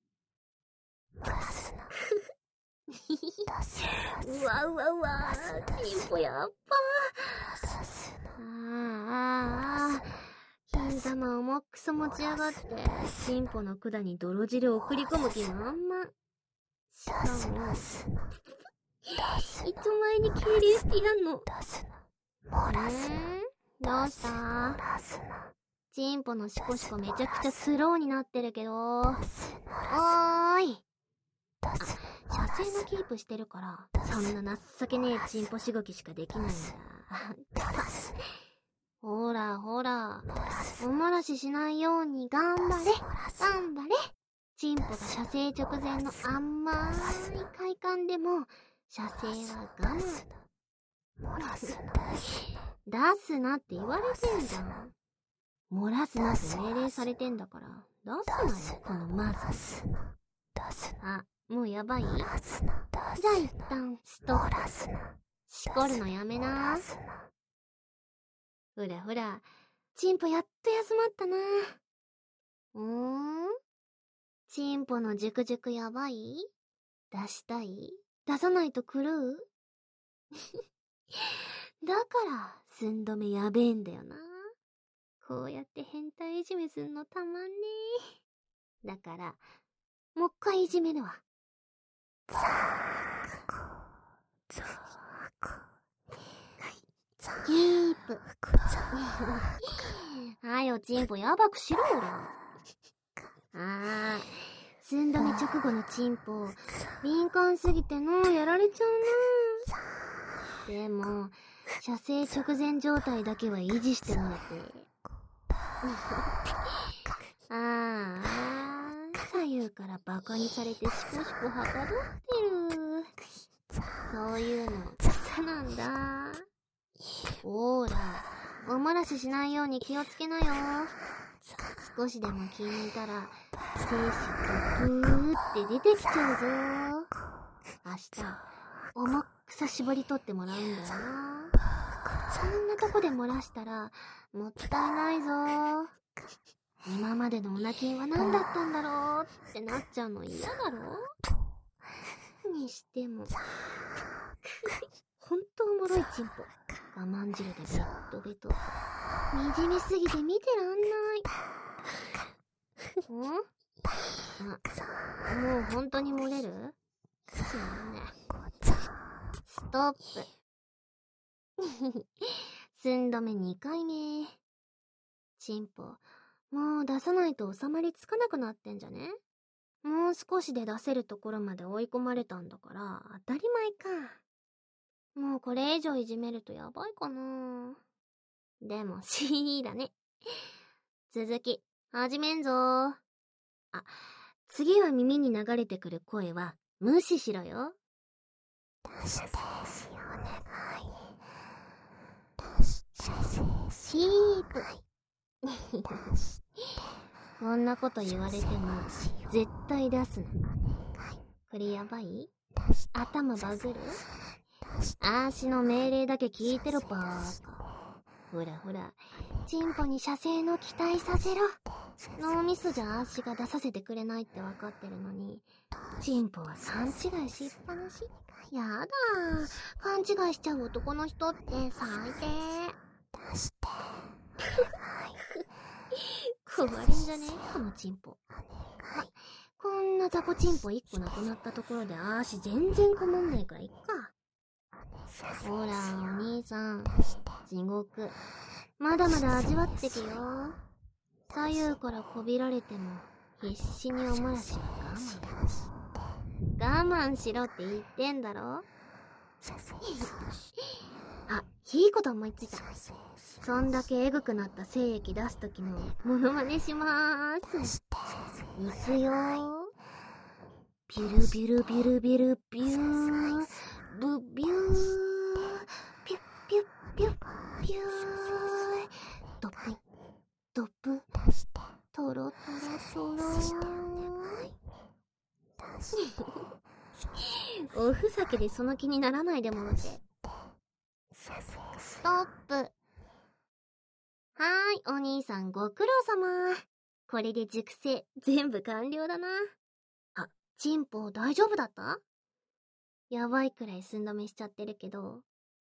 Speaker 1: うわうわうわ、チンポやっぱ。ああああ、金玉をもっくそ持ち上がって、チンポの管に泥汁を送り込む気満々。しかも、いつ前に敬礼してやんの。えー、どうした？チンポのシコシコめちゃくちゃスローになってるけど。おーい。あ、射精のキープしてるから、そんな情けねえチンポしごきしかできないんだ。ほらほら、おもらししないように頑張れ、頑張れ。チンポが射精直前の甘い快感でも、射精は我慢。出すなって言われてんじゃん。漏らすなって命令されてんだから、出すなよ、このマザー。あ、もうやばい？じゃあ一旦、ストップ。しこるのやめな。ほらほら、チンポやっと休まったな。うーん？チンポのジュクジュクやばい？出したい？出さないと狂う？だから、寸止めやべえんだよな。こうやって変態いじめすんのたまんねえ。だから、もう一回いじめるわ。ザーコ、ザーコ。キープ。はよ、チンポやばくしろ、俺。あー、寸止め直後のチンポ、敏感すぎてのやられちゃうな。でも、射精直前状態だけは維持してもらって。ああ、左右からバカにされてシコシコはかどってる。そういうの、草なんだ。ほーら、おもらししないように気をつけなよ。少しでも気に入ったら、精子がブーって出てきちゃうぞ。明日、重くそ絞り取ってもらうんだよな。そんなとこで漏らしたら、もったいないぞ。今までのオナキンは何だったんだろうってなっちゃうの嫌だろ？にしても。ほんとおもろいチンポ。我慢汁でベッドベト。にじみすぎて見てらんない。ん？あ、もうほんとに漏れる？すまんね。ストップ。寸止めにかいめ。チンポ、もう出さないと収まりつかなくなってんじゃね？もう少しで出せるところまで追い込まれたんだから、当たり前か。もうこれ以上いじめるとやばいかな。でも、シーだね。続き、始めんぞー。あ、次は耳に流れてくる声は、無視しろよ。
Speaker 2: 出して、お願い。
Speaker 1: キープ。こんなこと言われても絶対出すな。これやばい？頭バグる？あーしの命令だけ聞いてろバーカ。ほらほら、チンポに射精の期待させろ。脳みそじゃあーしが出させてくれないって分かってるのに、チンポは勘違いしっぱなし。やだー、勘違いしちゃう男の人って最低。
Speaker 2: 出して。
Speaker 1: 壊れんじゃねえこのチンポ。ま、こんな雑魚チンポいっこなくなったところであーし全然こもんねえからいっか。ほらお兄さん、地獄まだまだ味わってけよ。左右からこびられても必死におもらしは我慢我慢しろって言ってんだろ。あ、 いいこと思いついた。そんだけエグくなった精液出す時のモノマネしまーす。いくよー。ビュルビュルビュルビュルビューブビューピュッピュッピュッピュードプドプトロトロトロおふざけでその気にならないでもろて。ストップ。はーい、お兄さんご苦労様。これで熟成全部完了だな。あ、チンポ大丈夫だった？やばいくらい寸止めしちゃってるけど。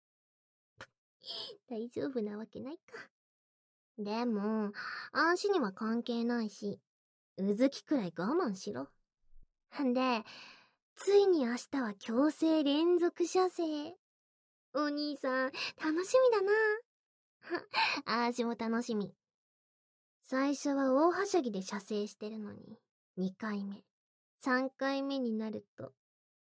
Speaker 1: 大丈夫なわけないか。でも、足には関係ないし、うずきくらい我慢しろ。んで、ついに明日は強制連続射精。お兄さん、楽しみだな。あーしも楽しみ。最初は大はしゃぎで射精してるのに、にかいめ、さんかいめになると、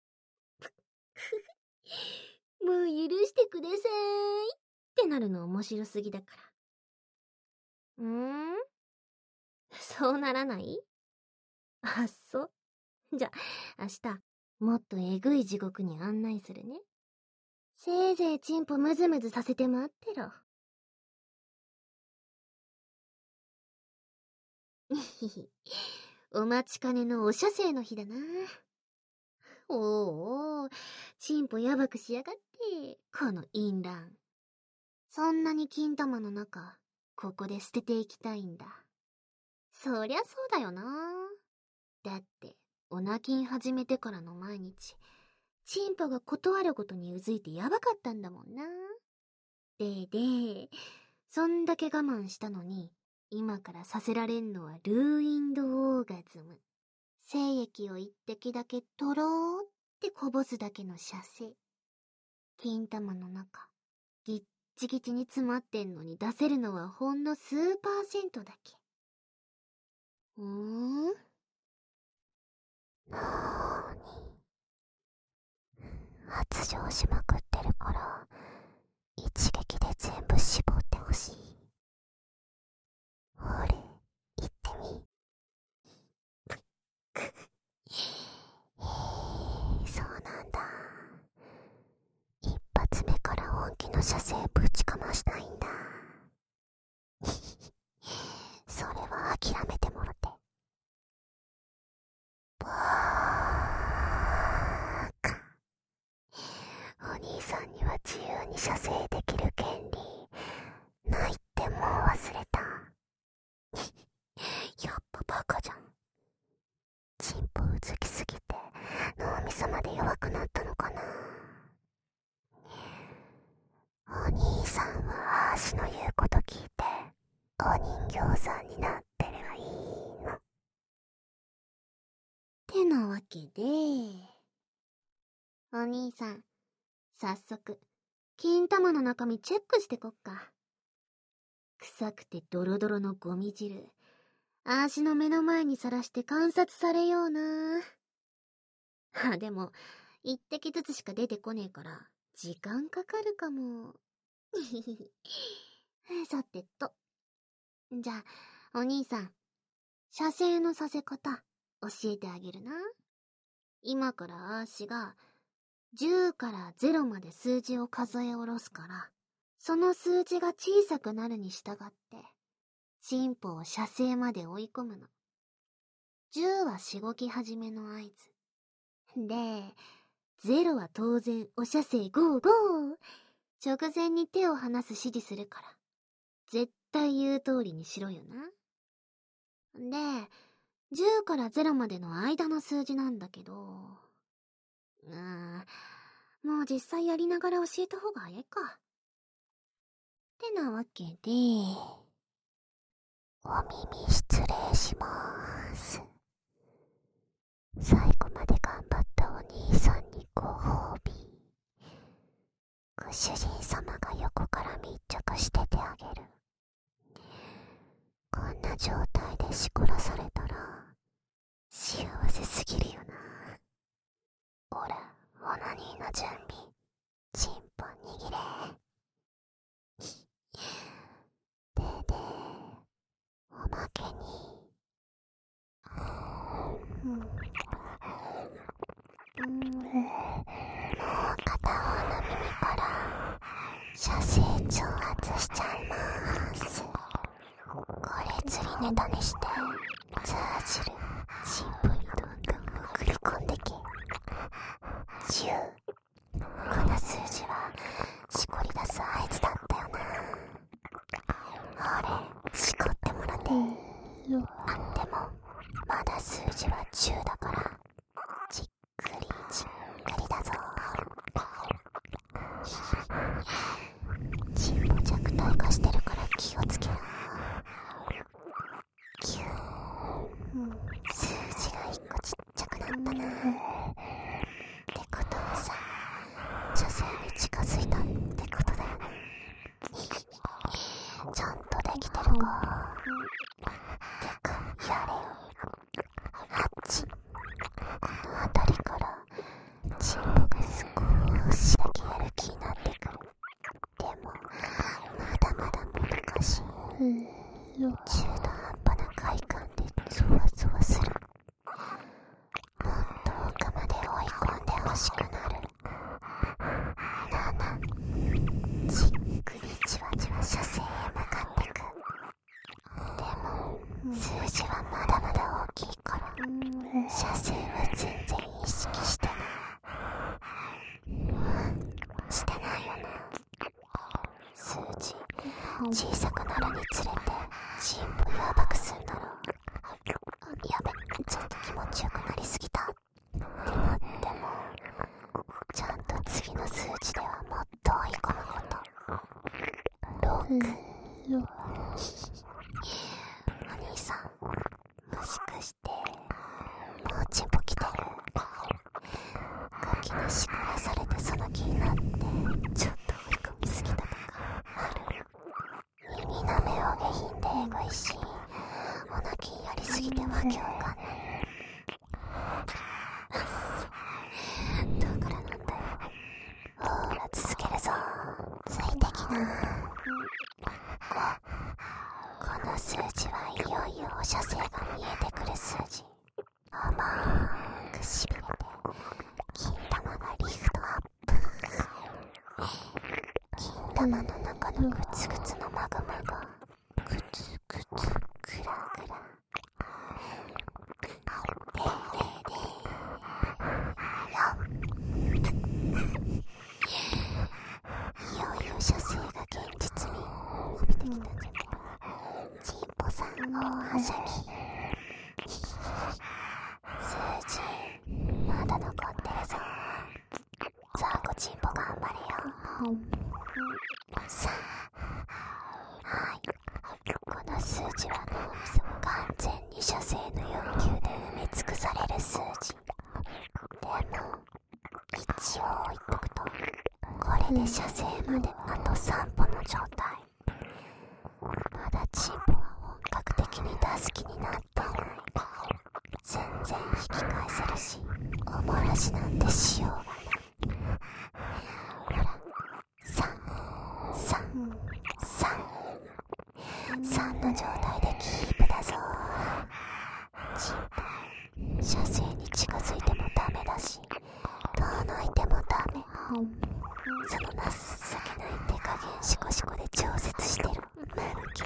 Speaker 1: もう許してくださいってなるの面白すぎだから。んーそうならない？あっそ。じゃ、明日、もっとえぐい地獄に案内するね。せいぜいチンポムズムズさせて待ってろ。お待ちかねのお射精の日だな。おーおー、チンポやばくしやがって、この淫乱。そんなに金玉の中、ここで捨てていきたいんだ。そりゃそうだよな。だって、オナキン始めてからの毎日、チンポが断ることにうずいてやばかったんだもんな。でで、そんだけ我慢したのに、今からさせられんのはルーインドオーガズム。精液を一滴だけとろーってこぼすだけの射精。金玉の中、ぎっちぎちに詰まってんのに出せるのはほんの数パーセントだけ。うーん？
Speaker 2: なーに。発情しまくってるから、一撃で全部絞ってほしい。ほれ、言ってみ。へえ、そうなんだ。一発目から本気の射精ぶちかましたいんだ。それは諦めてもろて。ばーか。お兄さんには自由に射精できる権利ないってもう忘れた。やっぱバカじゃん。チンポうずきすぎて脳みそまで弱くなったのかな。お兄さんはあーしの言うこと聞いてお人形さんになってればいいの。
Speaker 1: てなわけで、お兄さん、早速、金玉の中身チェックしてこっか。臭くてドロドロのゴミ汁、あーしの目の前にさらして観察されような。あ、でも、一滴ずつしか出てこねえから、時間かかるかも。さてと。じゃあ、お兄さん、射精のさせ方、教えてあげるな。今からあーしが、じゅうからゼロまで数字を数え下ろすから、その数字が小さくなるに従って、チンポを射精まで追い込むの。じゅうはしごき始めの合図。で、ゼロは当然お射精ゴーゴー。直前に手を離す指示するから、絶対言う通りにしろよな。で、じゅうからゼロまでの間の数字なんだけど、うーん、もう実際やりながら教えた方が早いか。ってなわけで、
Speaker 2: お耳失礼しまーす。最後まで頑張ったお兄さんにご褒美。ご主人様が横から密着しててあげる。こんな状態でしこらされたら幸せすぎるよな。ほら、オナニーの準備。チンポ握れ。 射精挑発しちゃいます。これ釣りネタにしてザージルチンポにどんどん送り込んでけ。じゅう、この数字はしこり出す合図だったよな。あれしこってもらって。あ、でもまだ数字はじゅうだからじっくりじっくりだぞ。チンポ弱体化してるから気をつけろ。キュー、数字がいっこちっちゃくなったな。ってことはさ、女性に近づいたってことだよね。ちゃんとできてるか。てかやれよ。あっち、この辺りからチンポが少しだけやる気になってくる。でもまだまだもどかしい。中途半端な快感でゾワゾワする。もっと奥まで追い込んでほしくなる。なな、じっくりじわじわ射精へ向かってく。でも数字はまだまだ大きいから射精は全然意識してない。してないよな。数字小さくなるにつれてチンポやばくすんだろ。やべ、ちょっと気持ちよくなりすぎたってなってもちゃんと次の数字ではもっと追い込むこと。ろく、お兄さんもしかしてもうチンポ来てる？ガキにしこらされてその気になってちょっと追い込みすぎたとかある？耳舐めお下品でエゴいしおなきやりすぎてわけわかんない。だからなんだよ。ほーら続けるぞ。ついてきな。この数字はいよいよお射精が見えてくる数字。甘くしびれて金玉がリフトアップ。金玉の中のグツグツのマグマがグツグツグラグラ。でーでーでーよっ。いよいよ射精が現実に伸びてきたんじゃない？チンポさん大はしゃぎ。数字まだ残ってるぞ。ザーコチンポ頑張れよ。さあ、はい、この数字は脳みそが完全に射精の欲求で埋め尽くされる数字。でも一応置いとくとこれで射精まであとさんぽの状態。まだチンポは本格的に出す気になっていない。全然引き返せるしお漏らしなんてしようがない。ほら、さん、さん、さん、さんの状態でキープだぞ。チンポ射精に近づいてもダメだし遠のいてもダメ。その情けない手加減シコシコで調節してるマヌケ。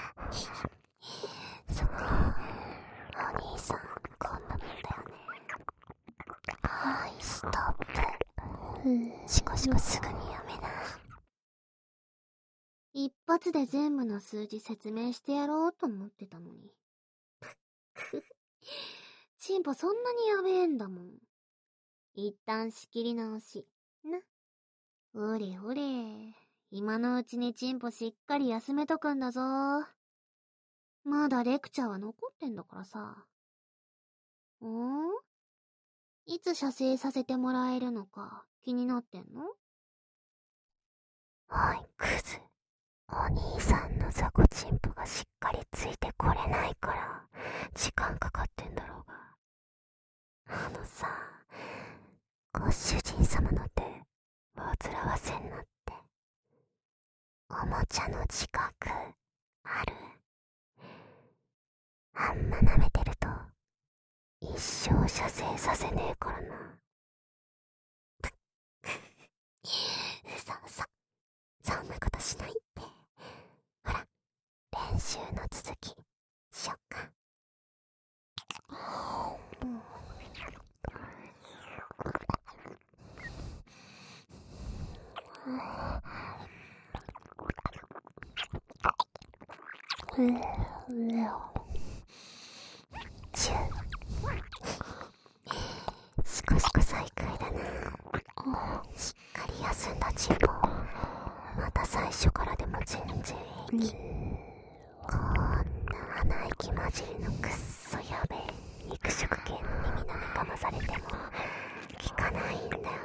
Speaker 2: そっか、お兄さんこんなもんだよね。はい、ストップ。シコシコすぐにやめな。
Speaker 1: 一発で全部の数字説明してやろうと思ってたのに。チンポそんなにやべえんだもん。一旦仕切り直しな。ほれほれ、今のうちにチンポしっかり休めとくんだぞ。まだレクチャーは残ってんだからさ。ん？いつ射精させてもらえるのか気になってんの？
Speaker 2: おいクズ、お兄さんのザコチンポがしっかりついてこれないから時間かかってんだろうが。あのさ、ご主人様の手煩わせんなって。おもちゃの自覚ある？あんま舐めてると一生射精させねえからな。うさうさ、そんチュシコシコ再開だな。しっかり休んだチンポ。また最初からでも全然平気。こんな鼻息混じりのくっそやべえ肉食系の耳なめかまされても効かないんだよな。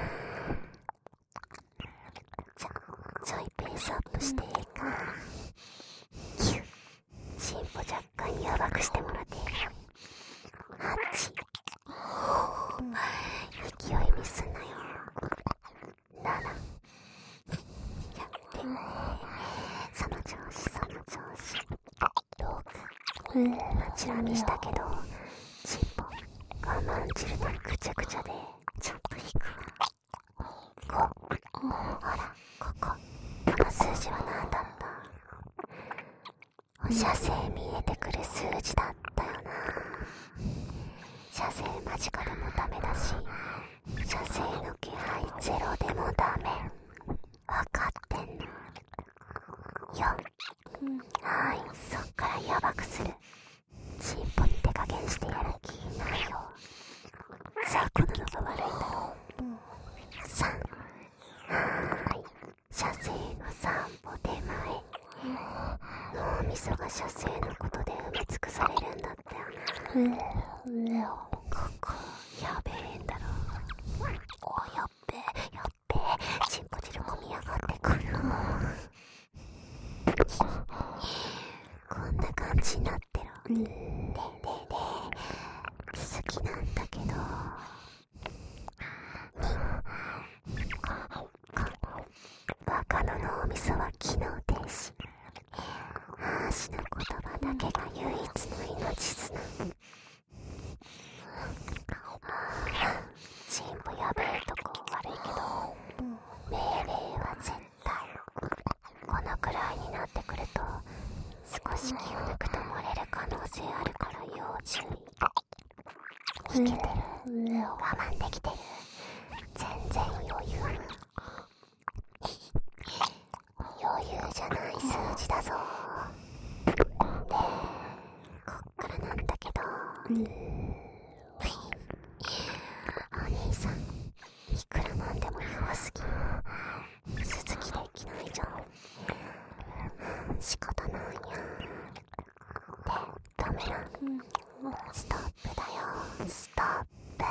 Speaker 2: ちょちょいペースアップしていいか。キュッチンポ若干やばくしてもらって。はち勢いミスんなよ。ななやってその調子その調子。ろくナチュラにしたけどチンポ我慢汁でぐちゃぐちゃでちょっと引くわ。ごほらこここの数字は何だった？射精見えてくる数字だったよな。射精間近でもダメだし射精の気配ゼロでもダメ。わかってんの？よんはいそっからヤバくする。チンポに手加減してやる気ないよ。雑魚なのが悪いんだろう。さんはーい射精のさん歩手前。脳みそが射精のことで埋め尽くされるんだったよな。ここやべえんだろ。おやっべえやっべえチンポ汁込み上がってくる。こんな感じになってる。ででで続きなんだけどバカの脳みそは機能停止。話の言葉だけが唯一の命綱。チンポやべえとこ悪いけど命令は絶対。このくらいになってくると少し気を抜くと漏れる可能性あるから要注意。いけてる。我慢できてる。全然余裕。余裕じゃない数字だぞ。でこっからなんだけどお兄さんいくらなんでも弱すぎ。続きできないじゃん。仕方ないや。でダメな。ストップだよストップ。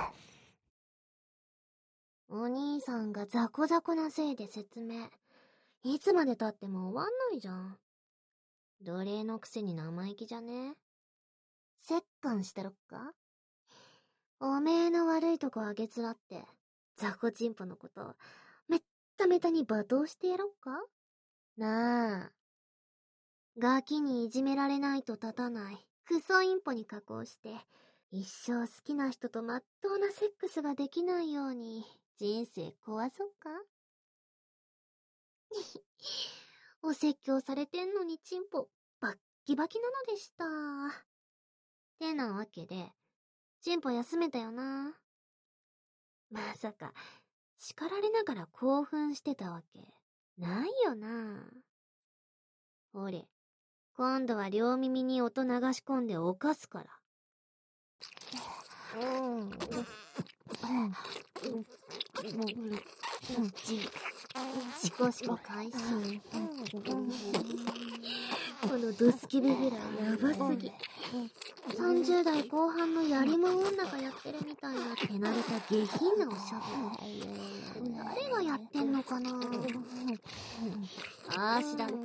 Speaker 1: お兄さんがザコザコなせいで説明。いつまで経っても終わんないじゃん。奴隷のくせに生意気じゃね？折檻したろっか？おめえの悪いとこあげつらって、ザコチンポのこと、めっためたに罵倒してやろっか？なあ。ガキにいじめられないと立たない、クソインポに加工して、一生好きな人とまっとうなセックスができないように、人生壊そうか？お説教されてんのにチンポ、バッキバキなのでした。てなわけで、チンポ休めたよな。まさか、叱られながら興奮してたわけ、ないよな。ほれ、今度は両耳に音流し込んでおかすから。うん。うん。シコシコ開始。このドスケベぐらいやばすぎ。さんじゅう代後半のやりもん女がやってるみたいな手慣れた下品なおしゃべり。誰がやってんのかな。あーしだって。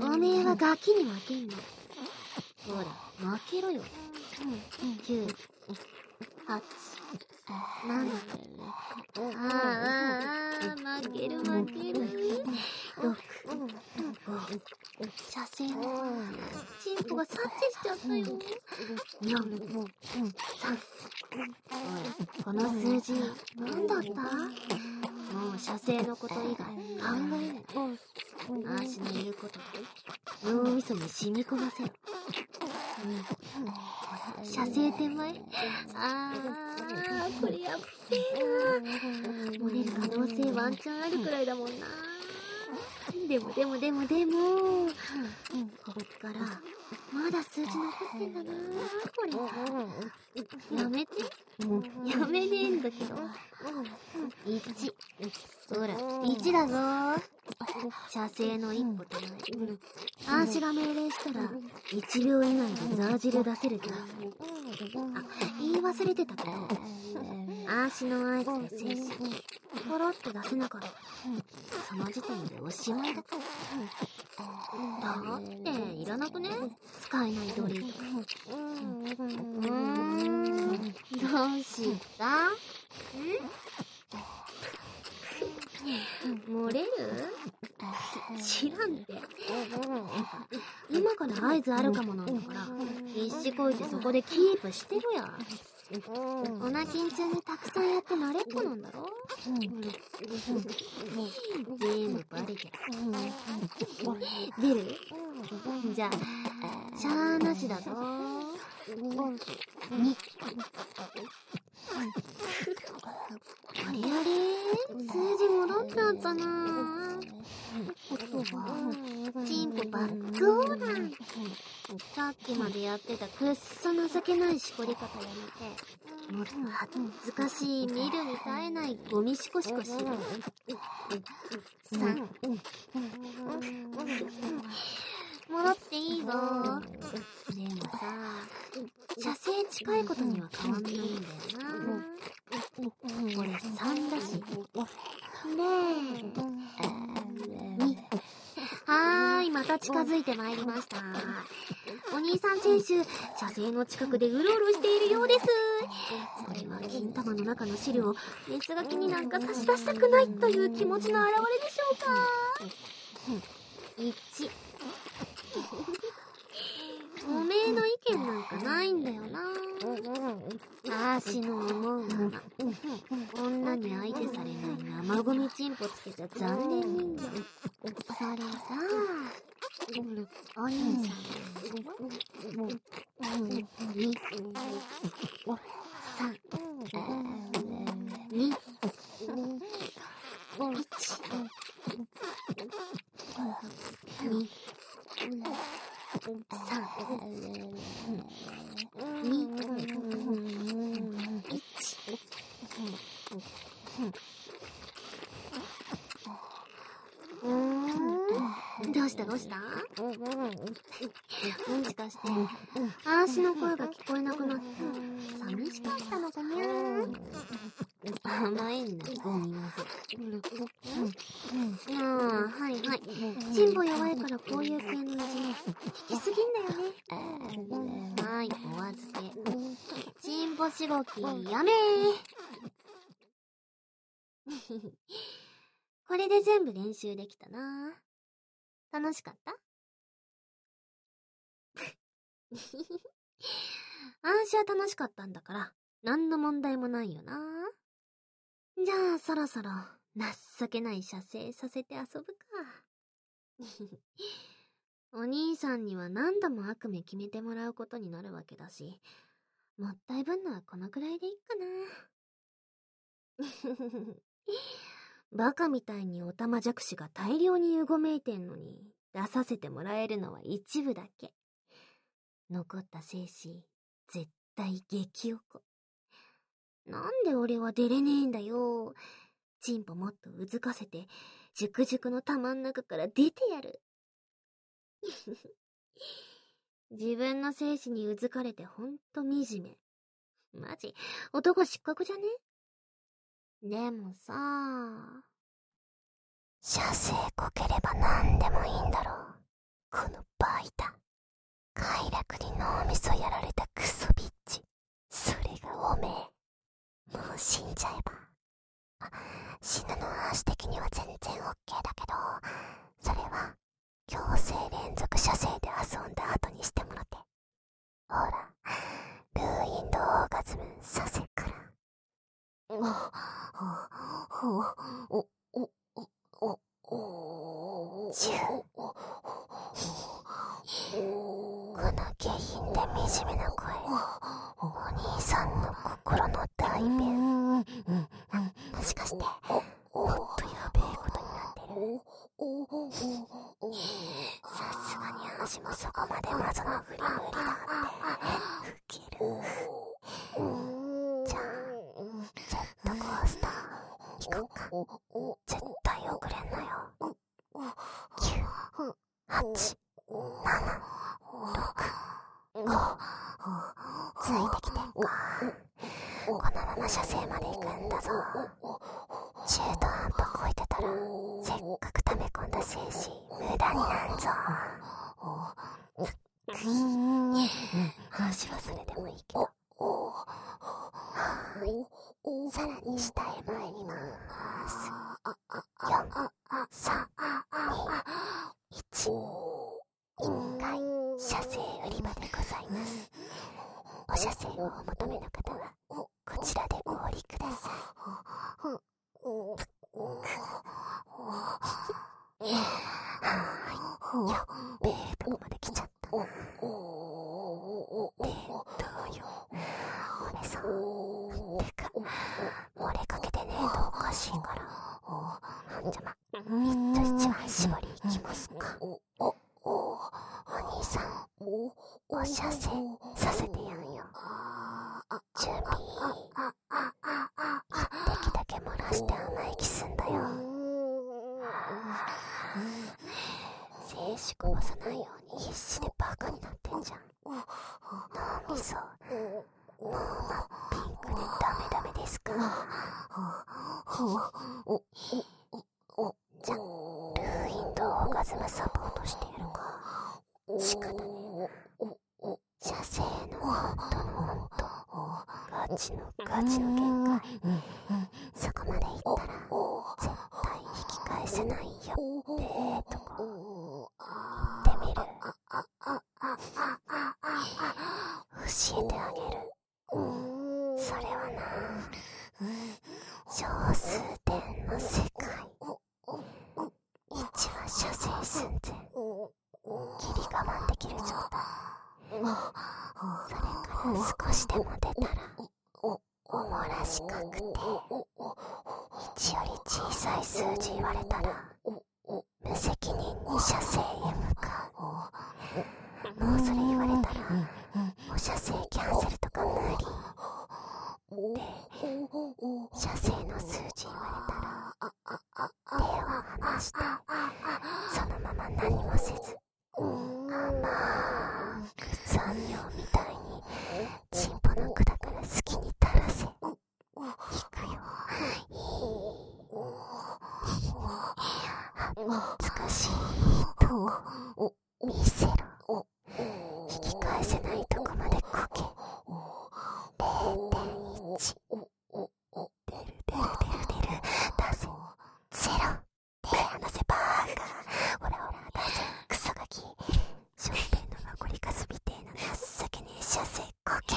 Speaker 1: おめえはガキに負けんの。ほら、負けろよ。きゅう、はち、なな、ああ、ああ、負ける負ける。ろく、ご、射精のチンポが察知しちゃったよ。よん、さん、ほら、この数字、なんだった？もう射精のこと以外考えない。あーしの言うこと、脳みそに染み込ませろ。 射精手前。あー、これやっべえな。漏れる可能性ワンチャンあるくらいだもんな。でもでもでもでも、こっからまだ数字残ってんだな、これ。やめて。やめねえんだけど。いち。ほら、いちだぞ。射精の一歩手前。アーシが命令したらいちびょう以内でザージル出せると。あ、言い忘れてたけど、アーシの合図で静止。ポロって出せなかった。その時点でおしまいだった。だっていらなくね、使えないドリーク。うーん、どうしたん？漏れる？知らんて。今から合図あるかもなんだから、必死こいてそこでキープしてるや。オナキン中にたくさんやって慣れっこなんだろ？全部バレてる。出る？じゃあ、シャーなしだぞ。に。あれあれ？数字戻っちゃったなぁ。ことは、チンポバックオーラン。さっきまでやってたくっそ情けないしこり方やめて、もっと恥ずかしい見るに耐えないゴミシコシコしろ。さん。戻っていいぞ。でもさ、射精近いことには変わんないんだよな。これさんだし。ねえ。に。はーい、また近づいてまいりました。お兄さん選手、射精の近くでうろうろしているようです。これは金玉の中の汁を熱がきになんか差し出したくないという気持ちの表れでしょうか。いち。おめえの意見なんかないんだよな。あーしの思うまま。女に相手されない生ゴミチンポつけちゃ残念人間。それさ、お兄さん。に。さん。に。いち。に。さん、に、いち。うーん、どうしたどうした？もしかして、あーしの声が聞こえなくなって、寂しかったのかにゃー。甘えんな、ゴミまぜ。ああ、はいはい。チンポ弱いからこういう系のいじめ、引きすぎんだよね。はい、お預け。チンポしごき、やめー。これで全部練習できたな。楽しかった？あんしは楽しかったんだから、何の問題もないよな。じゃあ、そろそろ、情けない射精させて遊ぶか。お兄さんには何度も悪夢決めてもらうことになるわけだし、もったいぶんのはこのくらいでいいかな。バカみたいにオタマジャクシが大量にうごめいてんのに、出させてもらえるのは一部だけ。残った精子、絶対激おこ。なんで俺は出れねえんだよ。チンポもっとうずかせて、熟熟の玉ん中から出てやる。自分の精子にうずかれてほんと惨め。マジ、男失格じゃね？でもさ、
Speaker 2: 射精こければ何でもいいんだろう。このバイタ。快楽に脳みそやられたクソビッチ。それがおめえ。もう死んじゃえば。あ、死ぬのは足的には全然オッケーだけど、それは強制連続射精で遊んだ後にしてもろて。ほら、ルーインドオーガズムさせっから。お、お、お、お、お、お、チュー。この下品で惨めな声。お兄さんの心の代弁。もしかしてもっとやべえことになってる。さすがに私もそこまでマゾのふり無理だってウケる。じゃあジェットコースター行こっか。絶対遅れんのよ。きゅう、はち、なな、ろく、ご。ついてきてんか。このまま車線まで行くんだぞ。中途半端こいてたらせっかく溜め込んだ精子無駄になんぞ。話はそれでもいいけど、さらに下へ参ります。よん、さん、に、いち。今回車線売り場でございます。お車線をお求めの方はこちらでお降りください。はいやっべえとこまで来ちゃったな。で、どうよ俺さん。てか漏れかけてねえとおかしいから。なんじゃま一丁一番絞りいきますか。お兄さん、お車線させてやんよ。準備。一滴だけ漏らして甘い気すんだよ。精子こぼさないように必死でバカになってんじゃん。脳みそもう真っピンクでダメダメですか。じゃあルーインドオーガズムサポートしてやるか。仕方ねえ。射精の本当の本当、ガチのガチの限界。そこまで行ったら絶対引き返せないよべーとこ言ってみる。教えてあげる。それはな、小数点の世界。いちは射精寸前、ギリ我慢できる状態。それから少しでも出たらお漏らし確定。いちより小さい数字言われたら無責任に射精へ向かう。もうそれ言われたらお射精キャンセルとか無理で、射精の数字言われたら手を離してそのまま何もせず甘く残尿みたいにチンポの管から好きに垂らせ。いくよ。恥ずかしいとこ見せろ。引き返せないとこまでこけ。 れいてんいち。出る出る出る出る出せ。ゼロ。手離せバーカ。ほらほら出せクソガキ。ションペンの残りかすみてえな情けねえ射精こけ。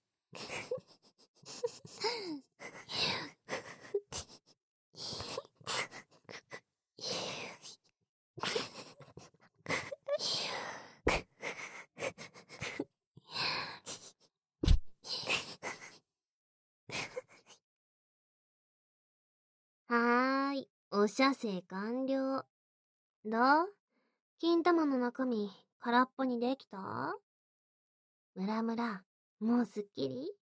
Speaker 1: はーい、お射精完了。どう？金玉の中身空っぽにできた？ムラムラ、もうすっきり？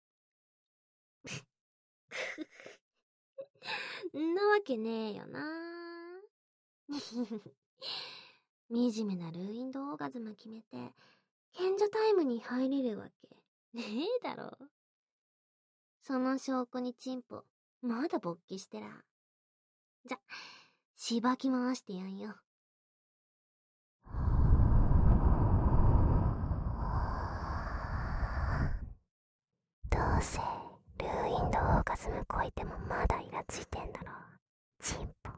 Speaker 1: んなわけねえよな。惨めなルーインドオーガズム決めて賢者タイムに入れるわけねえだろ。その証拠にチンポまだ勃起してら。じゃ、しばき回してやんよ。
Speaker 2: どうせルーインドオーガズムこいてもまだイラついてんだろチンポ。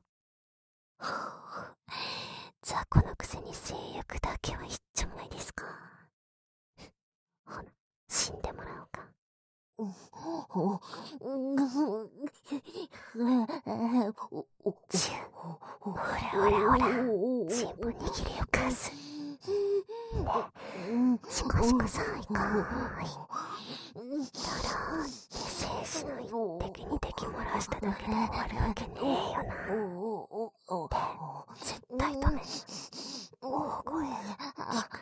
Speaker 2: 雑魚のくせに性欲だけは一丁ないですか。ほな死んでもらおうか。チュー、ほらほらほらチンポ握りをかす。 シコシコさんいかーい。だらって戦士の一滴に敵漏らしただけで終わるわけねえよな。で、絶対ダメ。大声聞く。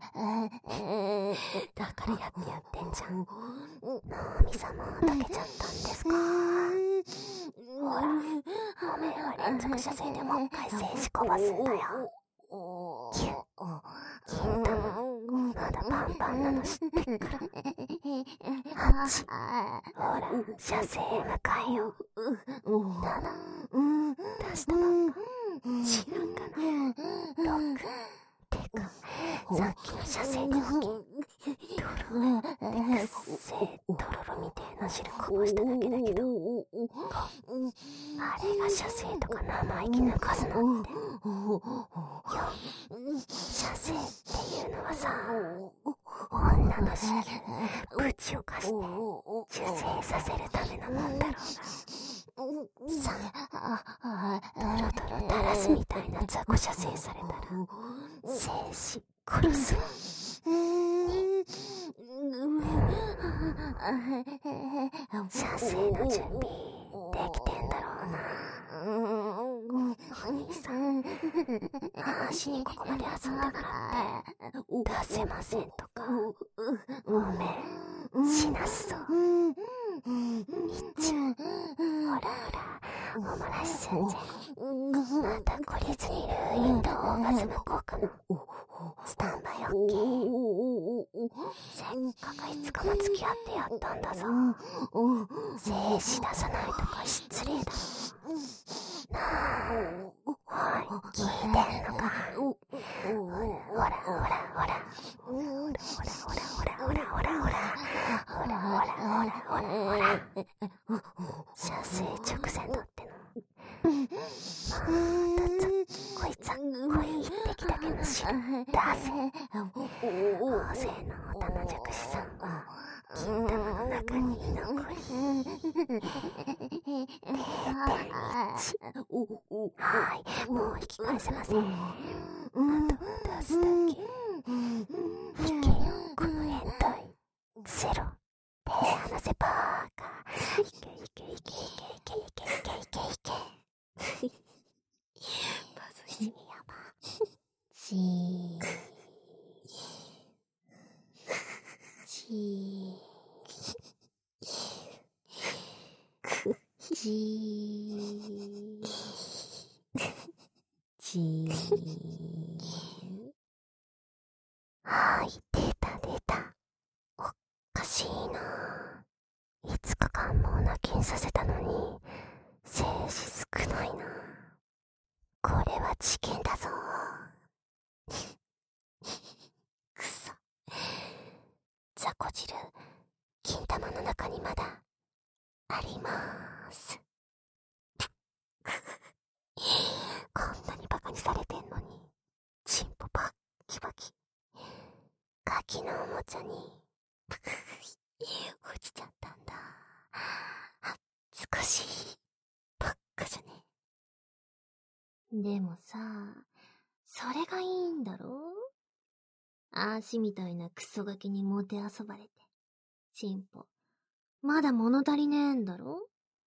Speaker 2: だからやってやってんじゃん。脳みそも溶けちゃったんですか。ほら、おめえは連続射精でもう一回精子こぼすんだよ。キュッ、金玉、まだパンパンなの知ってっから。はち、ほら、射精向かえよ。なな、出したばっか。違うかな。ろく、てか、さっきの射精の時、ドロってくっせえドロロみてえな汁こぼしただけだけど、ご、あれが射精とか生意気な数なんて。よん、射精っていうのはさ、女の子宮ぶちを貸して受精させるためのもんだろうが。さん、ドロドロタラスみたいな雑魚射精されたら精子殺すわ。射精の準備できてんだろうな。お兄さん、足にここまで遊んだからって出せませんとかおめえ死なすぞ。いち、ほらほらおもらしすんぜ。また懲りずにルーインドオーガズム効果のスタンバイオッケー。せっかくいつかも付き合ってやったんだぞ。精子出さないとか失礼だ。なあ、おい、聞いてんのか。ほらほらほらほらほらほらほらほらほらほらほらほらほらほらほらほら射精直前だっての。まあ、だっつこいつはこれ一滴だけの汁出せ。大勢のオタの弱視さんは金玉の中に残りはい、もう引き返せません。あと出すだけ。いけよこの変態。ゼロ。手離せバーカ。いけいけいけいけいけいけいけいけいけ。バズしみやば。チーチーチーチー。はい、出た出た。おかしいな。いつかかんも納金させたのに精子少ないな。これは事件だぞ。くそ。雑魚汁金玉の中にまだありまーす。こんなにバカにされてんのにチンポバッキバキ。ガキのおもちゃに落ちちゃったんだ。恥ずかしい。ばっかじゃね。
Speaker 1: でもさ、それがいいんだろ？あーしみたいなクソガキにもてあそばれて。チンポ、まだ物足りねえんだろ？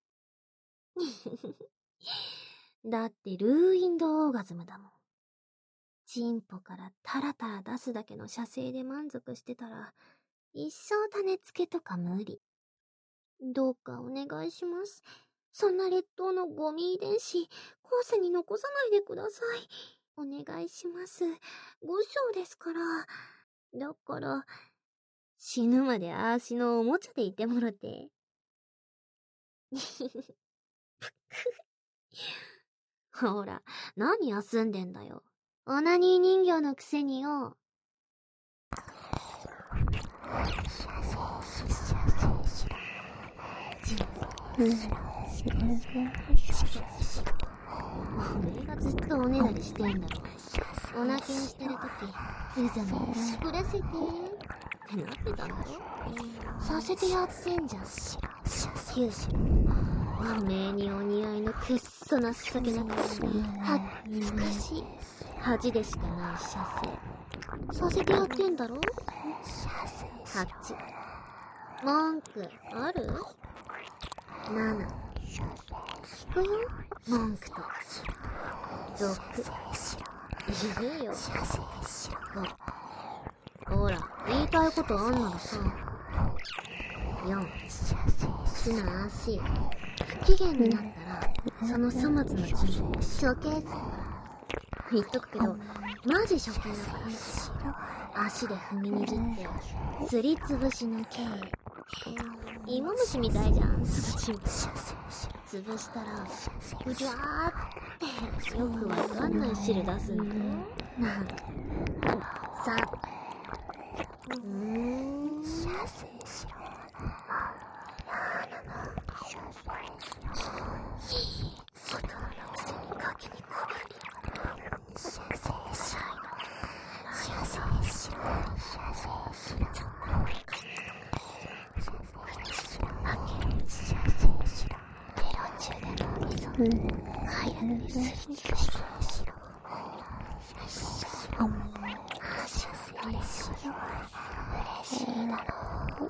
Speaker 1: だってルーインドオーガズムだもん。チンポからタラタラ出すだけの射精で満足してたら、一生種付けとか無理。どうかお願いします。そんな劣等のゴミ遺伝子、後世に残さないでください。お願いします。ご章ですから。だから、死ぬまであーしのおもちゃでいてもろて。ほら、何休んでんだよ。オナニー人形のくせによ。おめえがずっとおねだりしてんだろ。お泣きにしてるとき、うざめしくらせてってなってたんだろ。させてやってんじゃん。九州。おめえにお似合いのくっそなすさけなくし、恥ずかしい。 恥でしかない射精させてやってんだろ。はち文句ある？ なな 聞くよ文句とか。ろくいいよ。ごほら言いたいことあんならさ。よん好きな足不機嫌になったらその粗末なチン処刑するから。言っとくけどマジ処刑だから足で踏みにじってすりつぶしの刑。芋虫みたいじゃんそのチンポ。潰したらぐじゃーってよくわかんない汁出すんだよ。なんさうーん大人のくせにガキにこぶり。うん、早くにすりつぶしろ。うん、しやすいですよ。嬉しいだろう。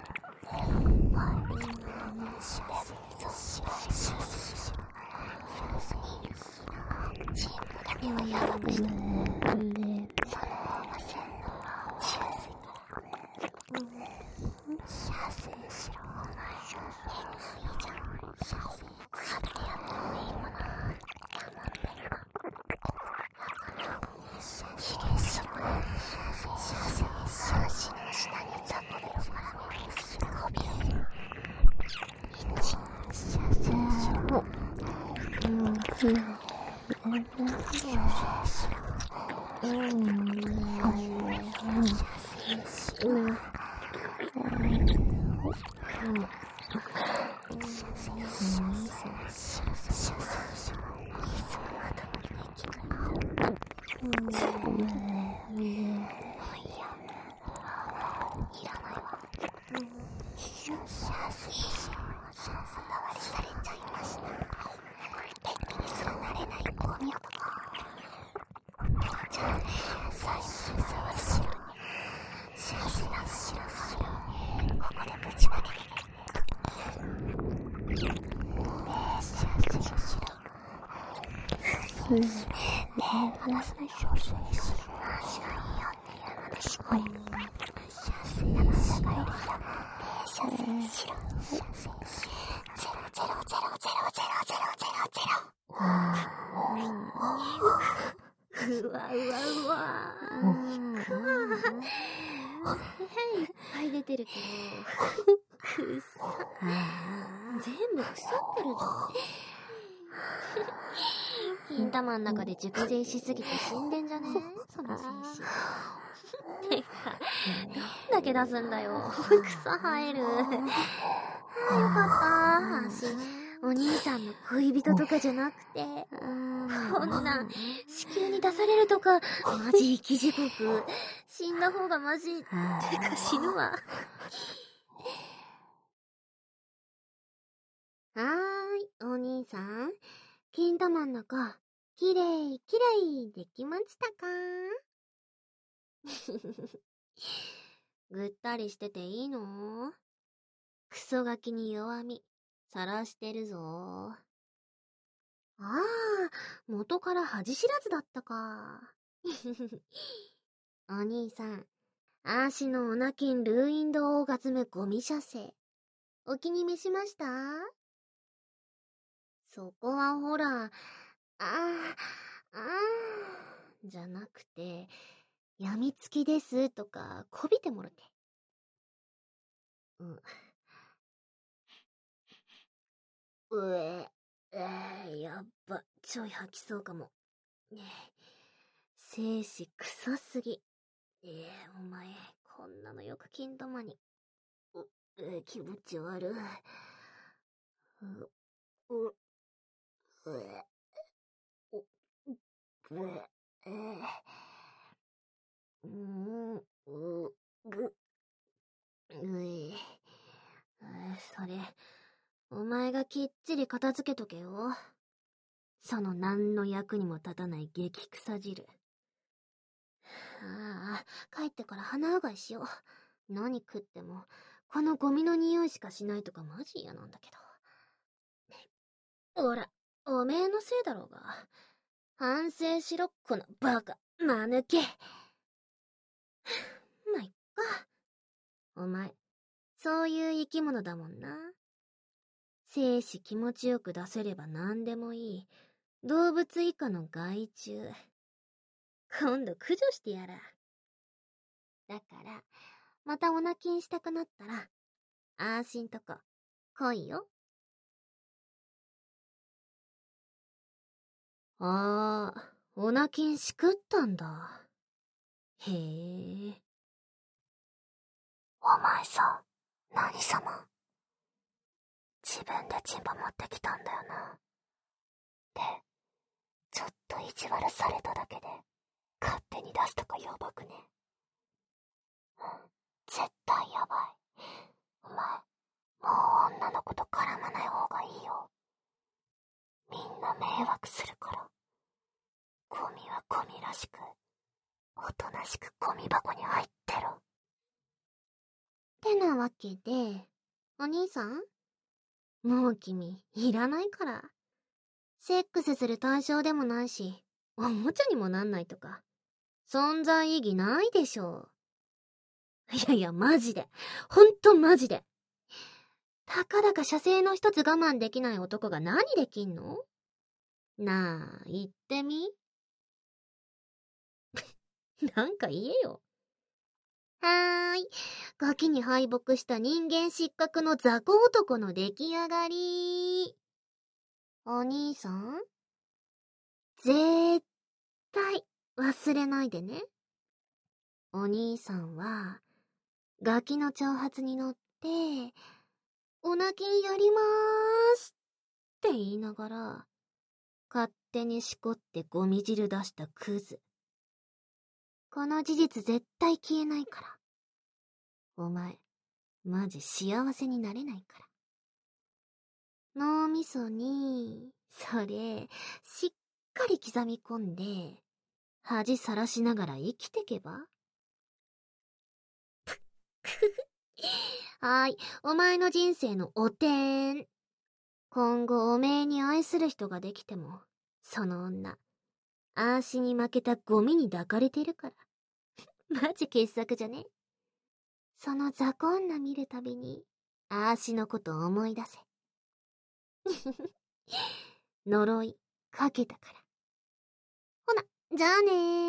Speaker 1: チームだけはやらなくしたね。そのまま洗脳しやすいから。うん。しやすいしろ。いいじゃん。買ってやった方がいいもの。ひげすごい。足の下にザコベロからこびる。いち。せーの。うん。うん。ねえ、話すなよ。話がいいよっていうのでしこり。射精しろ。射精しろ。ゼロゼロゼロゼロゼロゼロゼロゼロ。うわうわうわ。いっぱい出てるけど、くさ。全部腐ってるじゃん。金玉ん中で熟成しすぎて死んでんじゃねえその精子。てか、どんだけ出すんだよ。草生える。ああ、よかった。足、お兄さんの恋人とかじゃなくて、こんな、子宮に出されるとか、マジ生き地獄。死んだ方がマジ、てか死ぬわ。はーい、お兄さん。金玉ん中、きれいきれいできましたか？ぐったりしてていいの？クソガキに弱み、さらしてるぞ。ああ、元から恥知らずだったか。お兄さん、あーしのオナキンルーインドオーガズムゴミ射精、お気に召しました？そこはほら、ああ、ああ、じゃなくて、やみつきですとか、こびてもろて。うん。うえ、えー、やっば、ちょい吐きそうかも。ねえ、精子臭すぎ。えー、お前、こんなのよく金玉に。う、えー、気持ち悪い。う、う、うえ、う、うえ、えー、うーん、う、ぐ、うえ、それ、お前がきっちり片付けとけよ。 その何の役にも立たない激臭汁。ああ、帰ってから鼻うがいしよう。何食っても、このゴミの匂いしかしないとかマジ嫌なんだけど。ほら、おめえのせいだろうが。反省しろ、このバカ、間抜け。まあ、いっか。お前、そういう生き物だもんな。精子気持ちよく出せれば何でもいい。動物以下の害虫。今度駆除してやら。だから、またお泣きんしたくなったら、あーしんとこ、来いよ。あー、お泣きんしくったんだ。へえ。
Speaker 2: お前さ、何様？自分でチンポ持ってきたんだよな。で、ちょっと意地悪されただけで、勝手に出すとかやばくね？うん、絶対やばい。お前、もう女の子と絡まない方がいいよ。みんな迷惑するから。ゴミはゴミらしく、おとなしくゴミ箱に入ってろ。
Speaker 1: てなわけで、お兄さん？もう君、いらないから。セックスする対象でもないし、おもちゃにもなんないとか、存在意義ないでしょう。いやいや、マジで。ほんとマジで。たかだか射精の一つ我慢できない男が何できんの？なあ、言ってみ？なんか言えよ。はーい。ガキに敗北した人間失格の雑魚男の出来上がり。お兄さん？絶対忘れないでね。お兄さんは、ガキの挑発に乗って、お泣きやりまーすって言いながら、勝手にしこってゴミ汁出したクズ。この事実絶対消えないから。お前、マジ幸せになれないから。脳みそに、それ、しっかり刻み込んで、恥さらしながら生きてけば？はーい、お前の人生のおてーん。今後おめえに愛する人ができても、その女、あーしに負けたゴミに抱かれてるから。マジ傑作じゃね？その雑魚女見るたびに、あーしのこと思い出せ。呪いかけたから。ほな、じゃあねー。